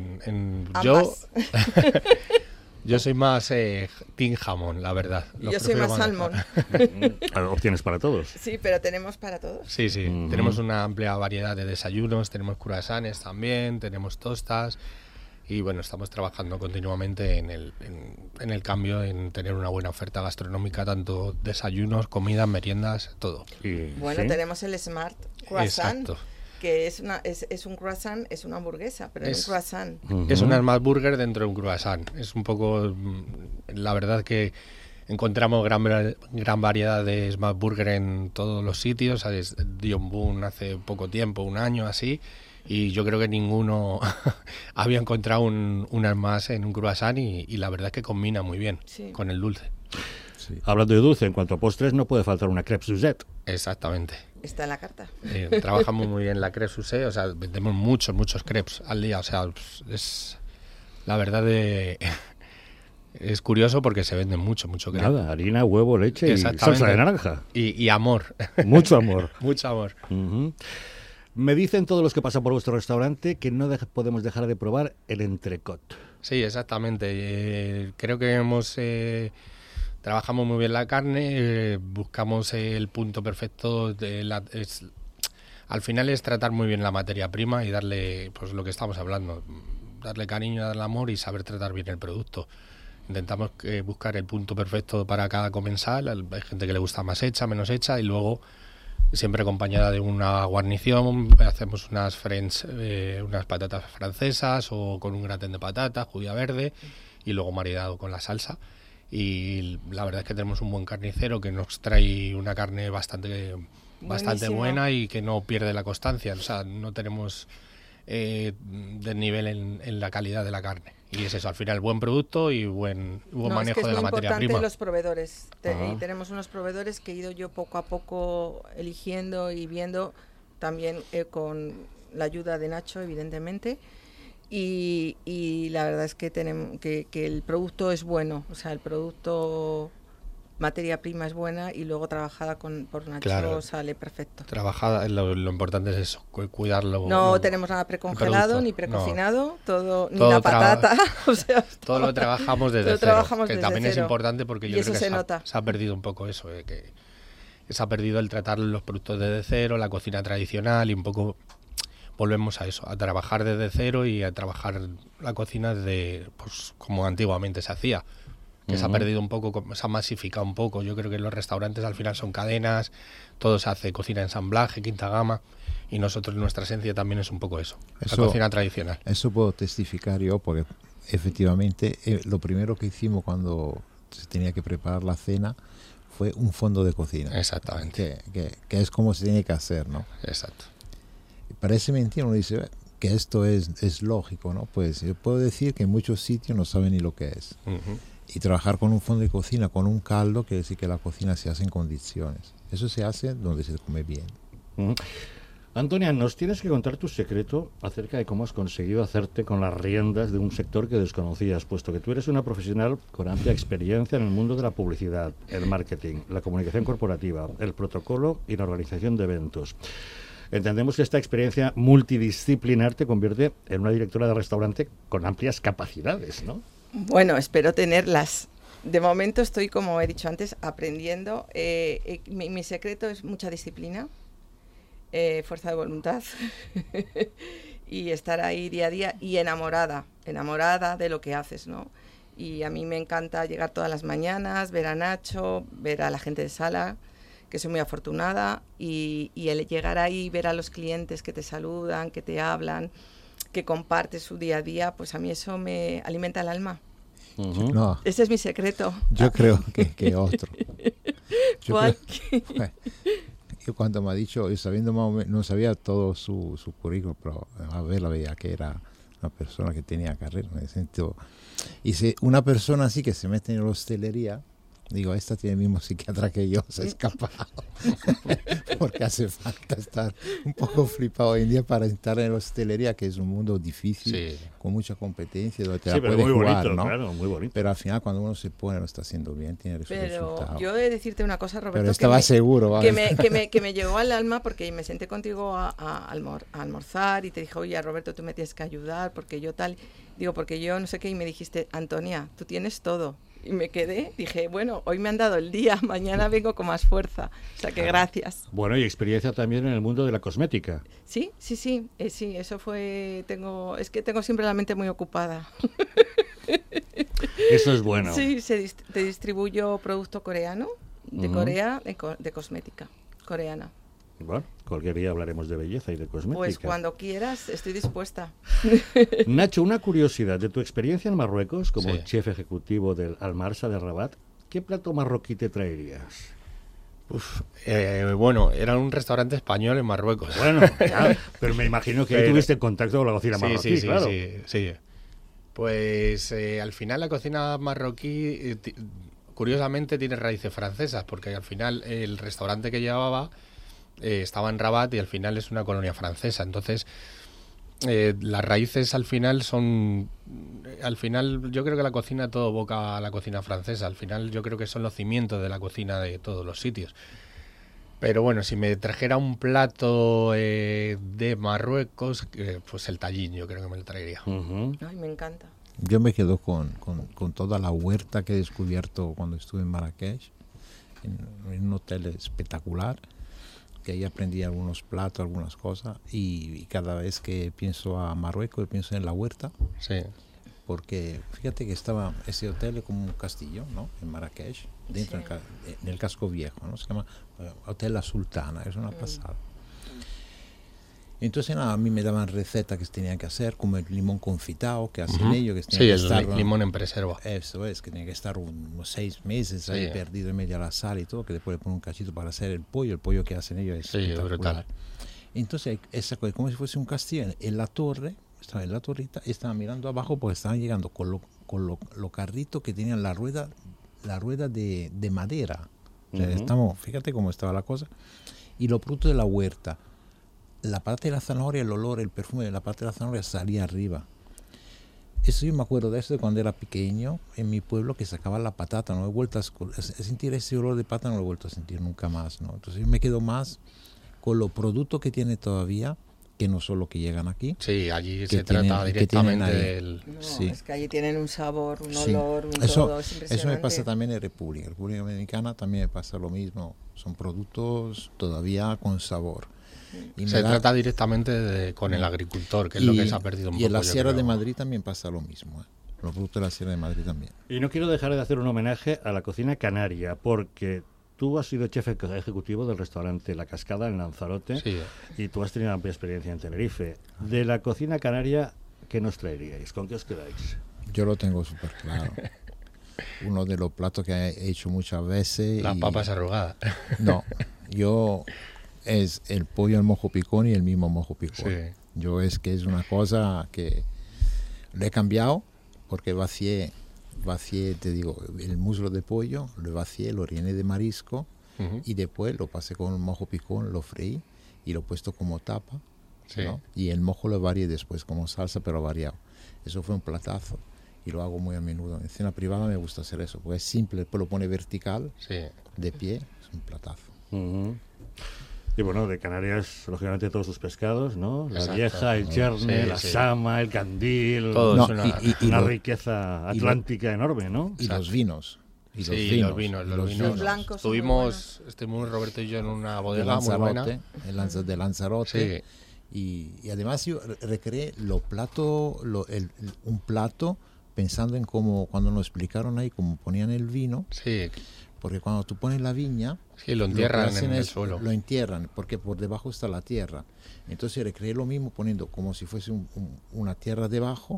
yo soy más team jamón, la verdad. Yo soy más salmón. Opciones para todos. Sí, pero tenemos para todos. Sí. Tenemos una amplia variedad de desayunos, tenemos croissants también, tenemos tostas, y bueno, estamos trabajando continuamente en el cambio, en tener una buena oferta gastronómica, tanto desayunos, comidas, meriendas, todo. Tenemos el Smart Croissant. Exacto. Que es un croissant, es una hamburguesa, pero es un croissant. Es una smart burger dentro de un croissant. Es un poco, la verdad que encontramos gran variedad de smart burger en todos los sitios. Dion Boone hace poco tiempo, un año así, y yo creo que ninguno había encontrado una más en un croissant, y la verdad es que combina muy bien con el dulce. Sí. Hablando de dulce, en cuanto a postres, no puede faltar una crêpe Suzette. Exactamente. Está en la carta. Trabajamos muy bien la crêpe Suzette, o sea, vendemos muchos crepes al día, o sea, es la verdad es curioso porque se vende mucho crepe. Nada, harina, huevo, leche y salsa de naranja. Y amor. Mucho amor. Mucho amor. Me dicen todos los que pasan por vuestro restaurante que no podemos dejar de probar el entrecot. Sí, exactamente. Creo que trabajamos muy bien la carne, buscamos el punto perfecto. Al final es tratar muy bien la materia prima y darle, pues lo que estamos hablando, darle cariño, darle amor y saber tratar bien el producto. Intentamos buscar el punto perfecto para cada comensal. Hay gente que le gusta más hecha, menos hecha, y luego siempre acompañada de una guarnición. Hacemos unas patatas francesas o con un gratén de patata, judía verde, y luego maridado con la salsa. Y la verdad es que tenemos un buen carnicero que nos trae una carne bastante bastante buena y que no pierde la constancia. O sea, no tenemos desnivel en la calidad de la carne. Y es eso, al final, buen producto y buen manejo de la materia prima. Los proveedores. Y tenemos unos proveedores que he ido yo poco a poco eligiendo y viendo, también con la ayuda de Nacho, evidentemente. Y la verdad es que tenemos que el producto es bueno, o sea, el producto, materia prima es buena y luego trabajada por Nacho sale perfecto. Trabajada, lo importante es eso, cuidarlo. No tenemos nada precongelado ni precocinado, todo ni la patata. O sea, todo lo trabajamos desde cero, que también es importante porque yo creo que se ha perdido un poco eso, que se ha perdido el tratar los productos desde cero, la cocina tradicional y un poco... Volvemos a eso, a trabajar desde cero y a trabajar la cocina desde, pues, como antiguamente se hacía, que se ha perdido un poco, se ha masificado un poco. Yo creo que los restaurantes al final son cadenas, todo se hace cocina de ensamblaje, quinta gama, y nosotros, nuestra esencia también es un poco eso, la cocina tradicional. Eso puedo testificar yo, porque efectivamente lo primero que hicimos cuando se tenía que preparar la cena fue un fondo de cocina. Exactamente. Que es como se tiene que hacer, ¿no? Exacto. Parece mentira, uno dice que esto es lógico, ¿no? Pues yo puedo decir que en muchos sitios no saben ni lo que es. Y trabajar con un fondo de cocina, con un caldo, quiere decir que la cocina se hace en condiciones. Eso se hace donde se come bien. Antonia, nos tienes que contar tu secreto acerca de cómo has conseguido hacerte con las riendas de un sector que desconocías, puesto que tú eres una profesional con amplia experiencia en el mundo de la publicidad, el marketing, la comunicación corporativa, el protocolo y la organización de eventos. Entendemos que esta experiencia multidisciplinar te convierte en una directora de restaurante con amplias capacidades, ¿no? Bueno, espero tenerlas. De momento estoy, como he dicho antes, aprendiendo. Mi secreto es mucha disciplina, fuerza de voluntad y estar ahí día a día y enamorada de lo que haces, ¿no? Y a mí me encanta llegar todas las mañanas, ver a Nacho, ver a la gente de sala, que soy muy afortunada, y el llegar ahí, ver a los clientes que te saludan, que te hablan, que compartes su día a día, pues a mí eso me alimenta el alma. No, ese es mi secreto. Yo creo que otro. ¿Cuál? Yo cuando me ha dicho, yo sabiendo más o menos, no sabía todo su currículum, pero a ver, la veía que era una persona que tenía carrera en ese sentido. Y si una persona así que se mete en la hostelería, digo, esta tiene el mismo psiquiatra que yo, se ha escapado. Porque hace falta estar un poco flipado hoy en día para estar en la hostelería, que es un mundo difícil, con mucha competencia, donde te la puedes jugar, bonito, ¿no? Claro, muy bonito. Pero al final, cuando uno se pone, lo está haciendo bien, tiene resultados. Pero yo he de decirte una cosa, Roberto, pero estaba seguro, que me llegó al alma, porque me senté contigo a almorzar y te dije, oye, Roberto, tú me tienes que ayudar, porque yo tal, digo, porque yo no sé qué, y me dijiste, Antonia, tú tienes todo. Y me quedé, dije, bueno, hoy me han dado el día, mañana vengo con más fuerza. O sea que gracias. Bueno, y experiencia también en el mundo de la cosmética. Sí, eso fue, es que tengo siempre la mente muy ocupada. Eso es bueno. Sí, te distribuyo producto coreano, de Corea, de cosmética coreana. Bueno, cualquier día hablaremos de belleza y de cosmética. Pues cuando quieras, estoy dispuesta. Nacho, una curiosidad, de tu experiencia en Marruecos como chef ejecutivo del Al Marsa de Rabat, ¿qué plato marroquí te traerías? Bueno, era un restaurante español en Marruecos. Bueno, ya, pero me imagino que ahí tuviste contacto con la cocina marroquí, claro. Sí. Pues al final la cocina marroquí, curiosamente, tiene raíces francesas, porque al final el restaurante que llevaba estaba en Rabat y al final es una colonia francesa. Entonces, las raíces al final son... Al final yo creo que la cocina todo evoca a la cocina francesa. Al final yo creo que son los cimientos de la cocina de todos los sitios. Pero bueno, si me trajera un plato de Marruecos, pues el tagín yo creo que me lo traería. Ay, me encanta. Yo me quedo con toda la huerta que he descubierto cuando estuve en Marrakech, en un hotel espectacular, que ahí aprendí algunos platos, algunas cosas, y cada vez que pienso a Marruecos pienso en la huerta. Sí. Porque fíjate que estaba ese hotel como un castillo, ¿no? En Marrakech, dentro en el casco viejo, ¿no? Se llama Hotel La Sultana, es una pasada. Entonces nada, a mí me daban recetas que tenían que hacer, como el limón confitado que hacen ellos. Que Sí, que el estar, limón en preserva. Eso es, que tiene que estar unos 6 meses ahí perdido en medio de la sal y todo, que después le ponen un cachito para hacer el pollo que hacen ellos es espectacular. Brutal. Entonces esa cosa, como si fuese un castillo, en la torre, estaba en la torrita, estaba mirando abajo porque estaban llegando con los carritos que tenían la rueda de madera. O sea, fíjate cómo estaba la cosa. Y los productos de la huerta. La parte de la zanahoria, el olor, el perfume de la parte de la zanahoria salía arriba. Eso yo me acuerdo de eso de cuando era pequeño, en mi pueblo, que sacaba la patata. No he vuelto a sentir ese olor de patata, no lo he vuelto a sentir nunca más, ¿no? Entonces yo me quedo más con los productos que tiene todavía, que no son los que llegan aquí. Sí, allí se trata directamente del... No, sí. Es que allí tienen un sabor, un olor, un todo, es impresionante. Eso me pasa también en República Dominicana, también me pasa lo mismo. Son productos todavía con sabor. Y se trata directamente con el agricultor, que es lo que se ha perdido un poco. Y en la Sierra de Madrid también pasa lo mismo. Los productos de la Sierra de Madrid también. Y no quiero dejar de hacer un homenaje a la cocina canaria, porque tú has sido chef ejecutivo del restaurante La Cascada en Lanzarote, y tú has tenido amplia experiencia en Tenerife. De la cocina canaria, ¿qué nos traeríais? ¿Con qué os quedáis? Yo lo tengo súper claro. Uno de los platos que he hecho muchas veces. Las papas arrugadas. No, es el pollo al mojo picón y el mismo mojo picón. Yo es que es una cosa que le he cambiado porque vacié, te digo, el muslo de pollo, lo vacié, lo rellené de marisco y después lo pasé con el mojo picón, lo freí y lo he puesto como tapa, ¿no? Y el mojo lo varié después como salsa, pero variado. Eso fue un platazo y lo hago muy a menudo. En cena privada me gusta hacer eso, porque es simple, después lo pone vertical, de pie, es un platazo. Y bueno, de Canarias, lógicamente, todos sus pescados, ¿no? La vieja, el cherne, la sama, el candil. Todo es una riqueza atlántica enorme, ¿no? Y los vinos. Los vinos. Los blancos. Estuvimos Roberto y yo en una bodega muy buena. De Lanzarote. Y además yo recreé un plato pensando en cómo, cuando nos explicaron ahí cómo ponían el vino. Porque cuando tú pones la viña, lo entierran en el suelo. Lo entierran, porque por debajo está la tierra. Entonces recreé lo mismo poniendo como si fuese una tierra debajo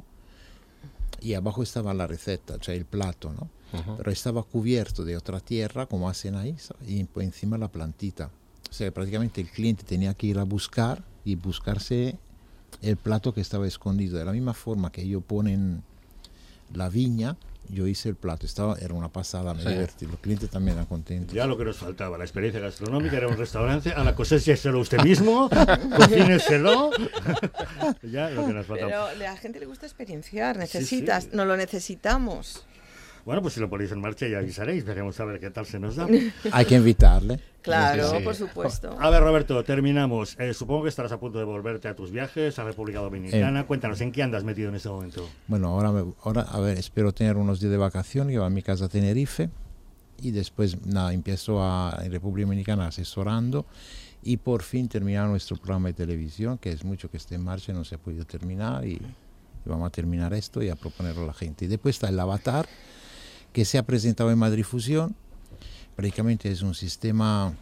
y abajo estaba la receta, o sea, el plato, ¿no? Pero estaba cubierto de otra tierra, como hacen ahí, y por encima la plantita. O sea, prácticamente el cliente tenía que ir a buscar y buscarse el plato que estaba escondido. De la misma forma que ellos ponen la viña, yo hice el plato, era una pasada, me divertí, los clientes también eran contentos. Ya lo que nos faltaba, la experiencia gastronómica, era un restaurante, a la cosécheselo usted mismo, cocíneselo, ya lo que nos faltaba. Pero a la gente le gusta experienciar, no lo necesitamos. Bueno, pues si lo ponéis en marcha ya avisaréis, veremos a ver qué tal se nos da. Hay que invitarle. Claro, por supuesto. A ver, Roberto, terminamos. Supongo que estarás a punto de volverte a tus viajes a República Dominicana. Cuéntanos, ¿en qué andas metido en este momento? Bueno, ahora a ver, espero tener unos días de vacación, que voy a mi casa a Tenerife, y después, empiezo en República Dominicana asesorando, y por fin terminar nuestro programa de televisión, que es mucho que esté en marcha, no se ha podido terminar, y vamos a terminar esto y a proponerlo a la gente. Y después está el Avatar, que se ha presentado en Madrid Fusión. Prácticamente es un sistema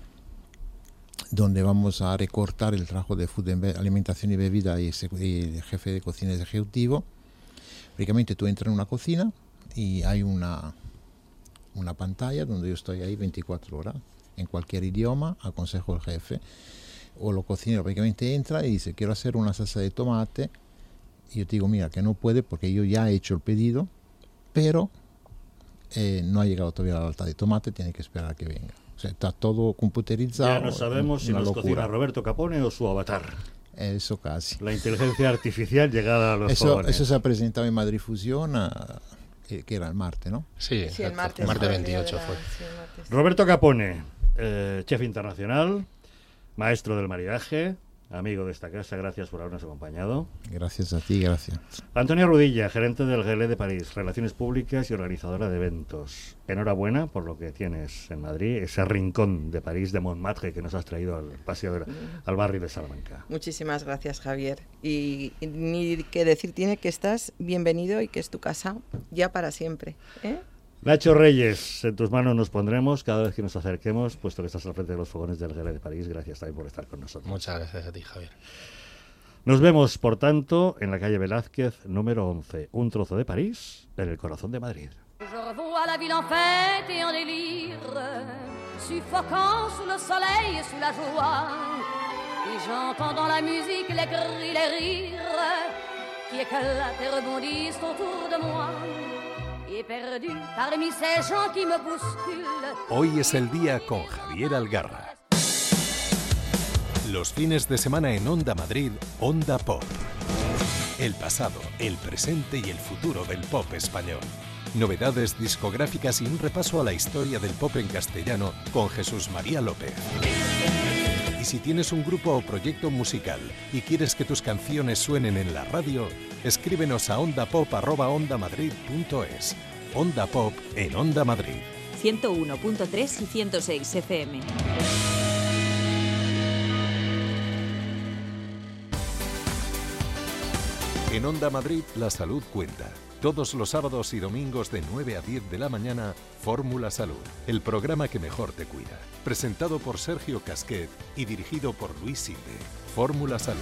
donde vamos a recortar el trabajo de alimentación y bebida y el jefe de cocina ejecutivo. Prácticamente tú entras en una cocina y hay una pantalla donde yo estoy ahí 24 horas, en cualquier idioma, aconsejo al jefe. O los cocineros prácticamente entra y dice, quiero hacer una salsa de tomate. Y yo te digo, mira, que no puede porque yo ya he hecho el pedido, pero no ha llegado todavía la lata de tomate, tiene que esperar a que venga. O sea, está todo computerizado. Ya no sabemos si nos cocina Roberto Capone o su avatar. Eso casi. La inteligencia artificial llegada a los jóvenes. Eso se ha presentado en Madrid Fusión, que era el martes, ¿no? Sí, el martes 28 fue. Roberto Capone, chef internacional, maestro del maridaje, amigo de esta casa, gracias por habernos acompañado. Gracias a ti, gracias. Antonia Rudilla, gerente del GLE de París, Relaciones Públicas y organizadora de eventos. Enhorabuena por lo que tienes en Madrid, ese rincón de París, de Montmartre, que nos has traído al paseo al barrio de Salamanca. Muchísimas gracias, Javier. Y ni que decir tiene que estás bienvenido y que es tu casa ya para siempre, ¿eh? Nacho Reyes, en tus manos nos pondremos cada vez que nos acerquemos, puesto que estás al frente de los fogones del GLE de París. Gracias también por estar con nosotros. Muchas gracias a ti, Javier. Nos vemos, por tanto, en la calle Velázquez, número 11, un trozo de París, en el corazón de Madrid. Je revois la ville en fête et en délire, suffocant sous le soleil et sous la joie. Et j'entends dans la musique les cris, les rires qui éclatent et rebondissent autour de moi. Et perdu parmi ces gens qui me bousculent. Hoy es el día con Javier Algarra. Los fines de semana en Onda Madrid, Onda Pop. El pasado, el presente y el futuro del pop español. Novedades discográficas y un repaso a la historia del pop en castellano con Jesús María López. Y si tienes un grupo o proyecto musical y quieres que tus canciones suenen en la radio, escríbenos a ondapop@ondamadrid.es. Onda Pop en Onda Madrid. 101.3 y 106 FM. En Onda Madrid, la salud cuenta. Todos los sábados y domingos de 9 a 10 de la mañana, Fórmula Salud, el programa que mejor te cuida. Presentado por Sergio Casquet y dirigido por Luis Silve. Fórmula Salud.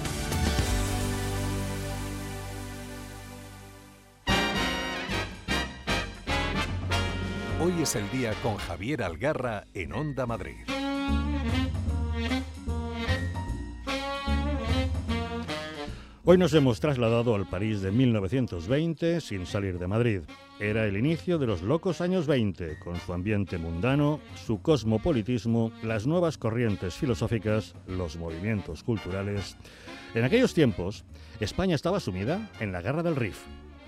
Hoy es el día con Javier Algarra en Onda Madrid. Hoy nos hemos trasladado al París de 1920 sin salir de Madrid. Era el inicio de los locos años 20, con su ambiente mundano, su cosmopolitismo, las nuevas corrientes filosóficas, los movimientos culturales. En aquellos tiempos, España estaba sumida en la guerra del Rif.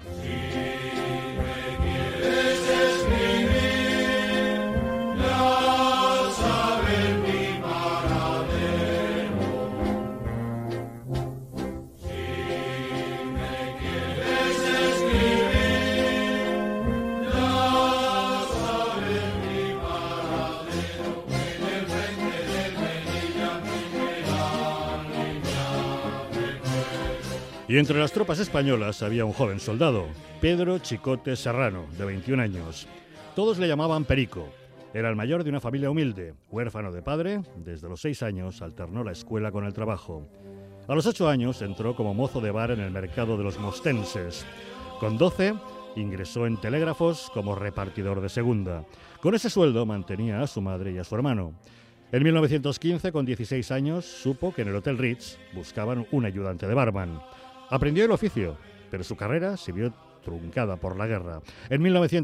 Y entre las tropas españolas había un joven soldado, Pedro Chicote Serrano, de 21 años. Todos le llamaban Perico. Era el mayor de una familia humilde, huérfano de padre. Desde los 6 años alternó la escuela con el trabajo. A los 8 años entró como mozo de bar en el mercado de los mostenses. Con 12 ingresó en Telégrafos como repartidor de segunda. Con ese sueldo mantenía a su madre y a su hermano. En 1915, con 16 años, supo que en el Hotel Ritz buscaban un ayudante de barman. Aprendió el oficio, pero su carrera se vio truncada por la guerra. En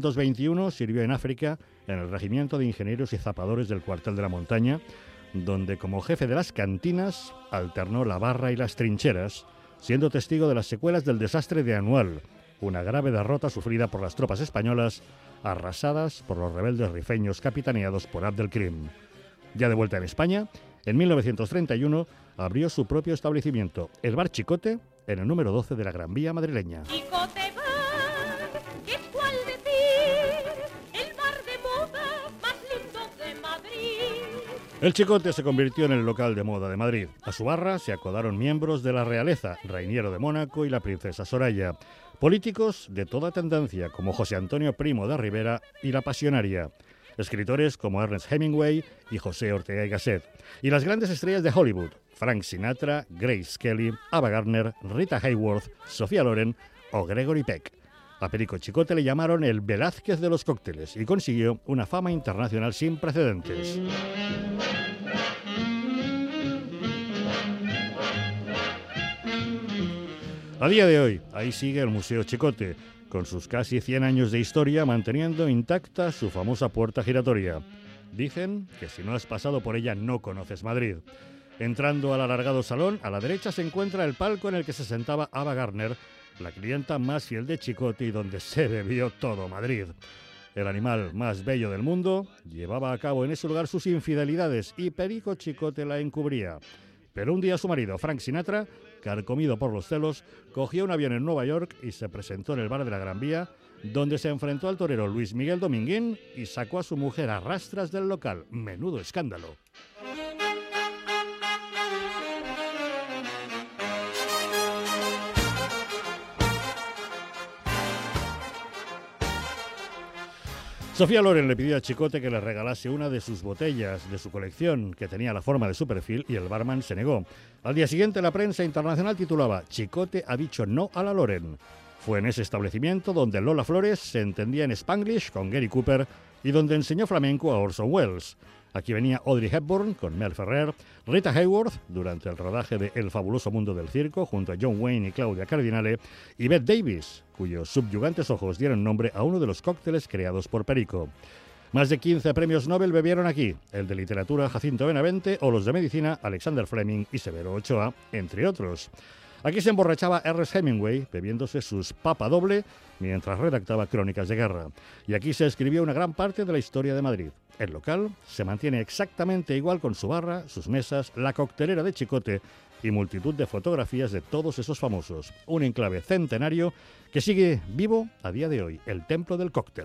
1921 sirvió en África en el Regimiento de Ingenieros y Zapadores del Cuartel de la Montaña, donde como jefe de las cantinas alternó la barra y las trincheras, siendo testigo de las secuelas del desastre de Anual, una grave derrota sufrida por las tropas españolas arrasadas por los rebeldes rifeños capitaneados por Abdelkrim. Ya de vuelta en España, en 1931 abrió su propio establecimiento, el Bar Chicote, en el número 12 de la Gran Vía madrileña. Chicote Bar, ¿qué cuál decir? El bar de moda más lindo de Madrid. El Chicote se convirtió en el local de moda de Madrid. A su barra se acodaron miembros de la realeza, Rainiero de Mónaco y la princesa Soraya. Políticos de toda tendencia, como José Antonio Primo de Rivera y La Pasionaria. Escritores como Ernest Hemingway y José Ortega y Gasset. Y las grandes estrellas de Hollywood, Frank Sinatra, Grace Kelly, Ava Gardner, Rita Hayworth, Sofía Loren o Gregory Peck. A Perico Chicote le llamaron el Velázquez de los cócteles y consiguió una fama internacional sin precedentes. A día de hoy, ahí sigue el Museo Chicote, con sus casi 100 años de historia manteniendo intacta su famosa puerta giratoria. Dicen que si no has pasado por ella no conoces Madrid. Entrando al alargado salón, a la derecha se encuentra el palco en el que se sentaba Ava Gardner, la clienta más fiel de Chicote y donde se bebió todo Madrid. El animal más bello del mundo llevaba a cabo en ese lugar sus infidelidades y Perico Chicote la encubría. Pero un día su marido, Frank Sinatra, carcomido por los celos, cogió un avión en Nueva York y se presentó en el bar de la Gran Vía, donde se enfrentó al torero Luis Miguel Dominguín y sacó a su mujer a rastras del local. Menudo escándalo. Sofía Loren le pidió a Chicote que le regalase una de sus botellas de su colección, que tenía la forma de su perfil, y el barman se negó. Al día siguiente, la prensa internacional titulaba «Chicote ha dicho no a la Loren». Fue en ese establecimiento donde Lola Flores se entendía en Spanglish con Gary Cooper y donde enseñó flamenco a Orson Welles. Aquí venía Audrey Hepburn con Mel Ferrer, Rita Hayworth durante el rodaje de El fabuloso mundo del circo junto a John Wayne y Claudia Cardinale, y Bette Davis, cuyos subyugantes ojos dieron nombre a uno de los cócteles creados por Perico. Más de 15 premios Nobel bebieron aquí, el de literatura Jacinto Benavente o los de medicina Alexander Fleming y Severo Ochoa, entre otros. Aquí se emborrachaba Ernest Hemingway bebiéndose sus papa doble mientras redactaba Crónicas de Guerra. Y aquí se escribió una gran parte de la historia de Madrid. El local se mantiene exactamente igual con su barra, sus mesas, la coctelera de Chicote y multitud de fotografías de todos esos famosos. Un enclave centenario que sigue vivo a día de hoy, el templo del cóctel.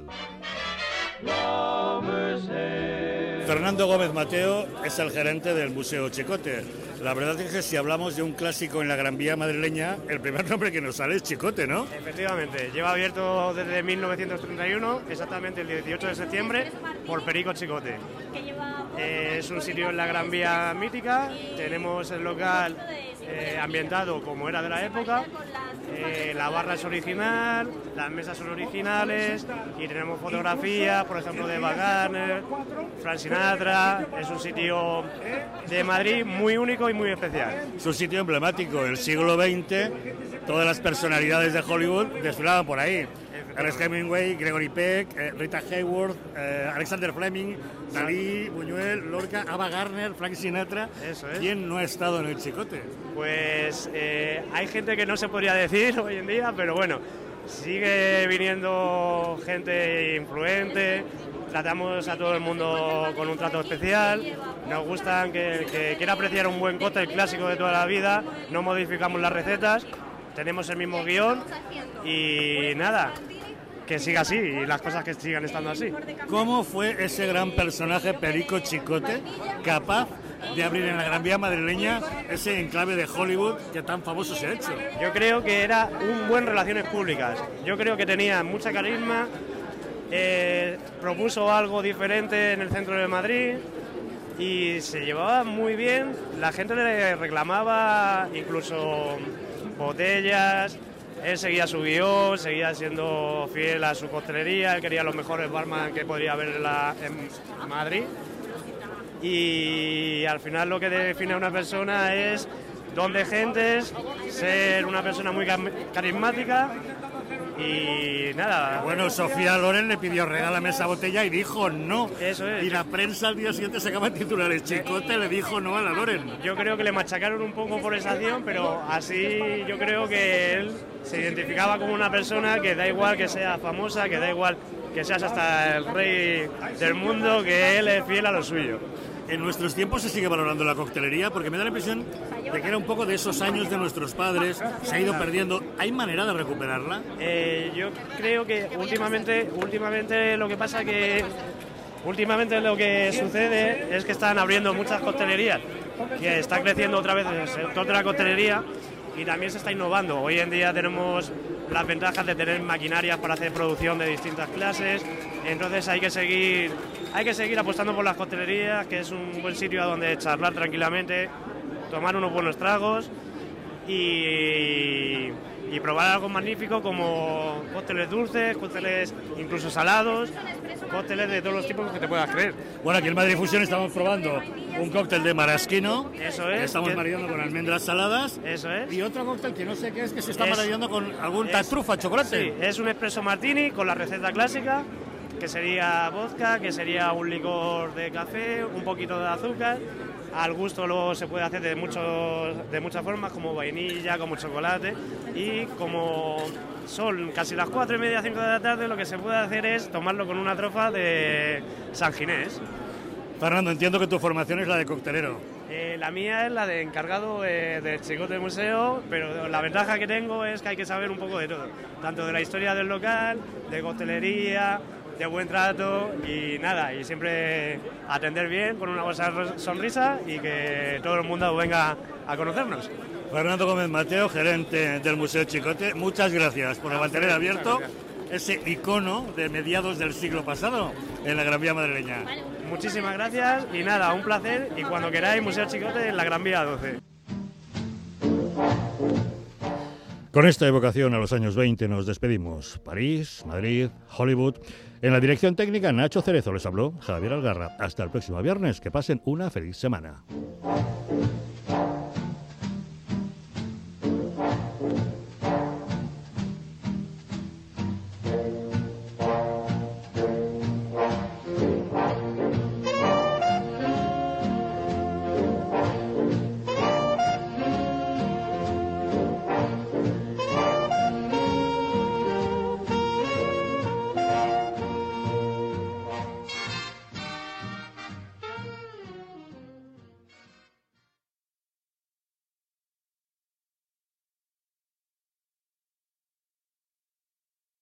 Fernando Gómez Mateo es el gerente del Museo Chicote. La verdad es que si hablamos de un clásico en la Gran Vía madrileña, el primer nombre que nos sale es Chicote, ¿no? Efectivamente, lleva abierto desde 1931, exactamente el 18 de septiembre, por Perico Chicote. Es un sitio en la Gran Vía mítica, tenemos el local ambientado como era de la época, la barra es original, las mesas son originales y tenemos fotografías, por ejemplo, de Wagner, Frank Sinatra. Es un sitio de Madrid muy único y muy especial. Es un sitio emblemático, el siglo XX, todas las personalidades de Hollywood desfilaban por ahí. Ernest Hemingway, Gregory Peck, Rita Hayworth, Alexander Fleming, Dalí, Buñuel, Lorca, Ava Gardner, Frank Sinatra. Eso es. ¿Quién no ha estado en el Chicote? Pues hay gente que no se podría decir hoy en día, pero bueno, sigue viniendo gente influente. Tratamos a todo el mundo con un trato especial. Nos gustan que quiera apreciar un buen cóctel clásico de toda la vida. No modificamos las recetas. Tenemos el mismo guión y nada, que siga así y las cosas que sigan estando así. ¿Cómo fue ese gran personaje Perico Chicote capaz de abrir en la Gran Vía madrileña ese enclave de Hollywood que tan famoso se ha hecho? Yo creo que era un buen relaciones públicas. Yo creo que tenía mucha carisma, propuso algo diferente en el centro de Madrid y se llevaba muy bien. La gente le reclamaba incluso botellas, él seguía su guión, seguía siendo fiel a su coctelería, él quería los mejores barman que podría haber en Madrid. Y al final lo que define a una persona es don de gentes, ser una persona muy carismática y nada. Bueno, Sofía Loren le pidió regálame esa botella y dijo no. Eso es. Y la prensa al día siguiente sacaba titulares, Chicote le dijo no a la Loren. Yo creo que le machacaron un poco por esa acción, pero así yo creo que él se identificaba como una persona que da igual que sea famosa, que da igual que seas hasta el rey del mundo, que él es fiel a lo suyo. En nuestros tiempos se sigue valorando la coctelería porque me da la impresión de que era un poco de esos años de nuestros padres, se ha ido perdiendo. ¿Hay manera de recuperarla? Yo creo que últimamente lo que pasa que últimamente lo que sucede es que están abriendo muchas coctelerías, que está creciendo otra vez el sector de la coctelería y también se está innovando. Hoy en día tenemos las ventajas de tener maquinarias para hacer producción de distintas clases, entonces hay que seguir apostando por las coctelerías, que es un buen sitio a donde charlar tranquilamente, tomar unos buenos tragos y probar algo magnífico como cócteles dulces, cócteles incluso salados, cócteles de todos los tipos que te puedas creer. Bueno, aquí en Madrid Fusión estamos probando un cóctel de maraschino. Eso es. Que estamos maridando con almendras saladas. Eso es. Y otro cóctel que no sé qué es, que se está maridando con algún trufa, chocolate. Sí, es un espresso martini con la receta clásica, que sería vodka, que sería un licor de café, un poquito de azúcar. Al gusto luego se puede hacer de muchas formas, como vainilla, como chocolate. Y como son casi las 4:30, 5 de la tarde, lo que se puede hacer es tomarlo con una trofa de San Ginés. Fernando, entiendo que tu formación es la de coctelero. La mía es la de encargado del Chicote Museo, pero la ventaja que tengo es que hay que saber un poco de todo, tanto de la historia del local, de coctelería, de buen trato y nada, y siempre atender bien con una buena sonrisa y que todo el mundo venga a conocernos. Fernando Gómez Mateo, gerente del Museo Chicote, muchas gracias por mantener abierto ese icono de mediados del siglo pasado en la Gran Vía madrileña. Muchísimas gracias y nada, un placer, y cuando queráis, Museo Chicote en la Gran Vía 12. Con esta evocación a los años 20 nos despedimos. París, Madrid, Hollywood. En la dirección técnica, Nacho Cerezo. Les habló Javier Algarra. Hasta el próximo viernes. Que pasen una feliz semana.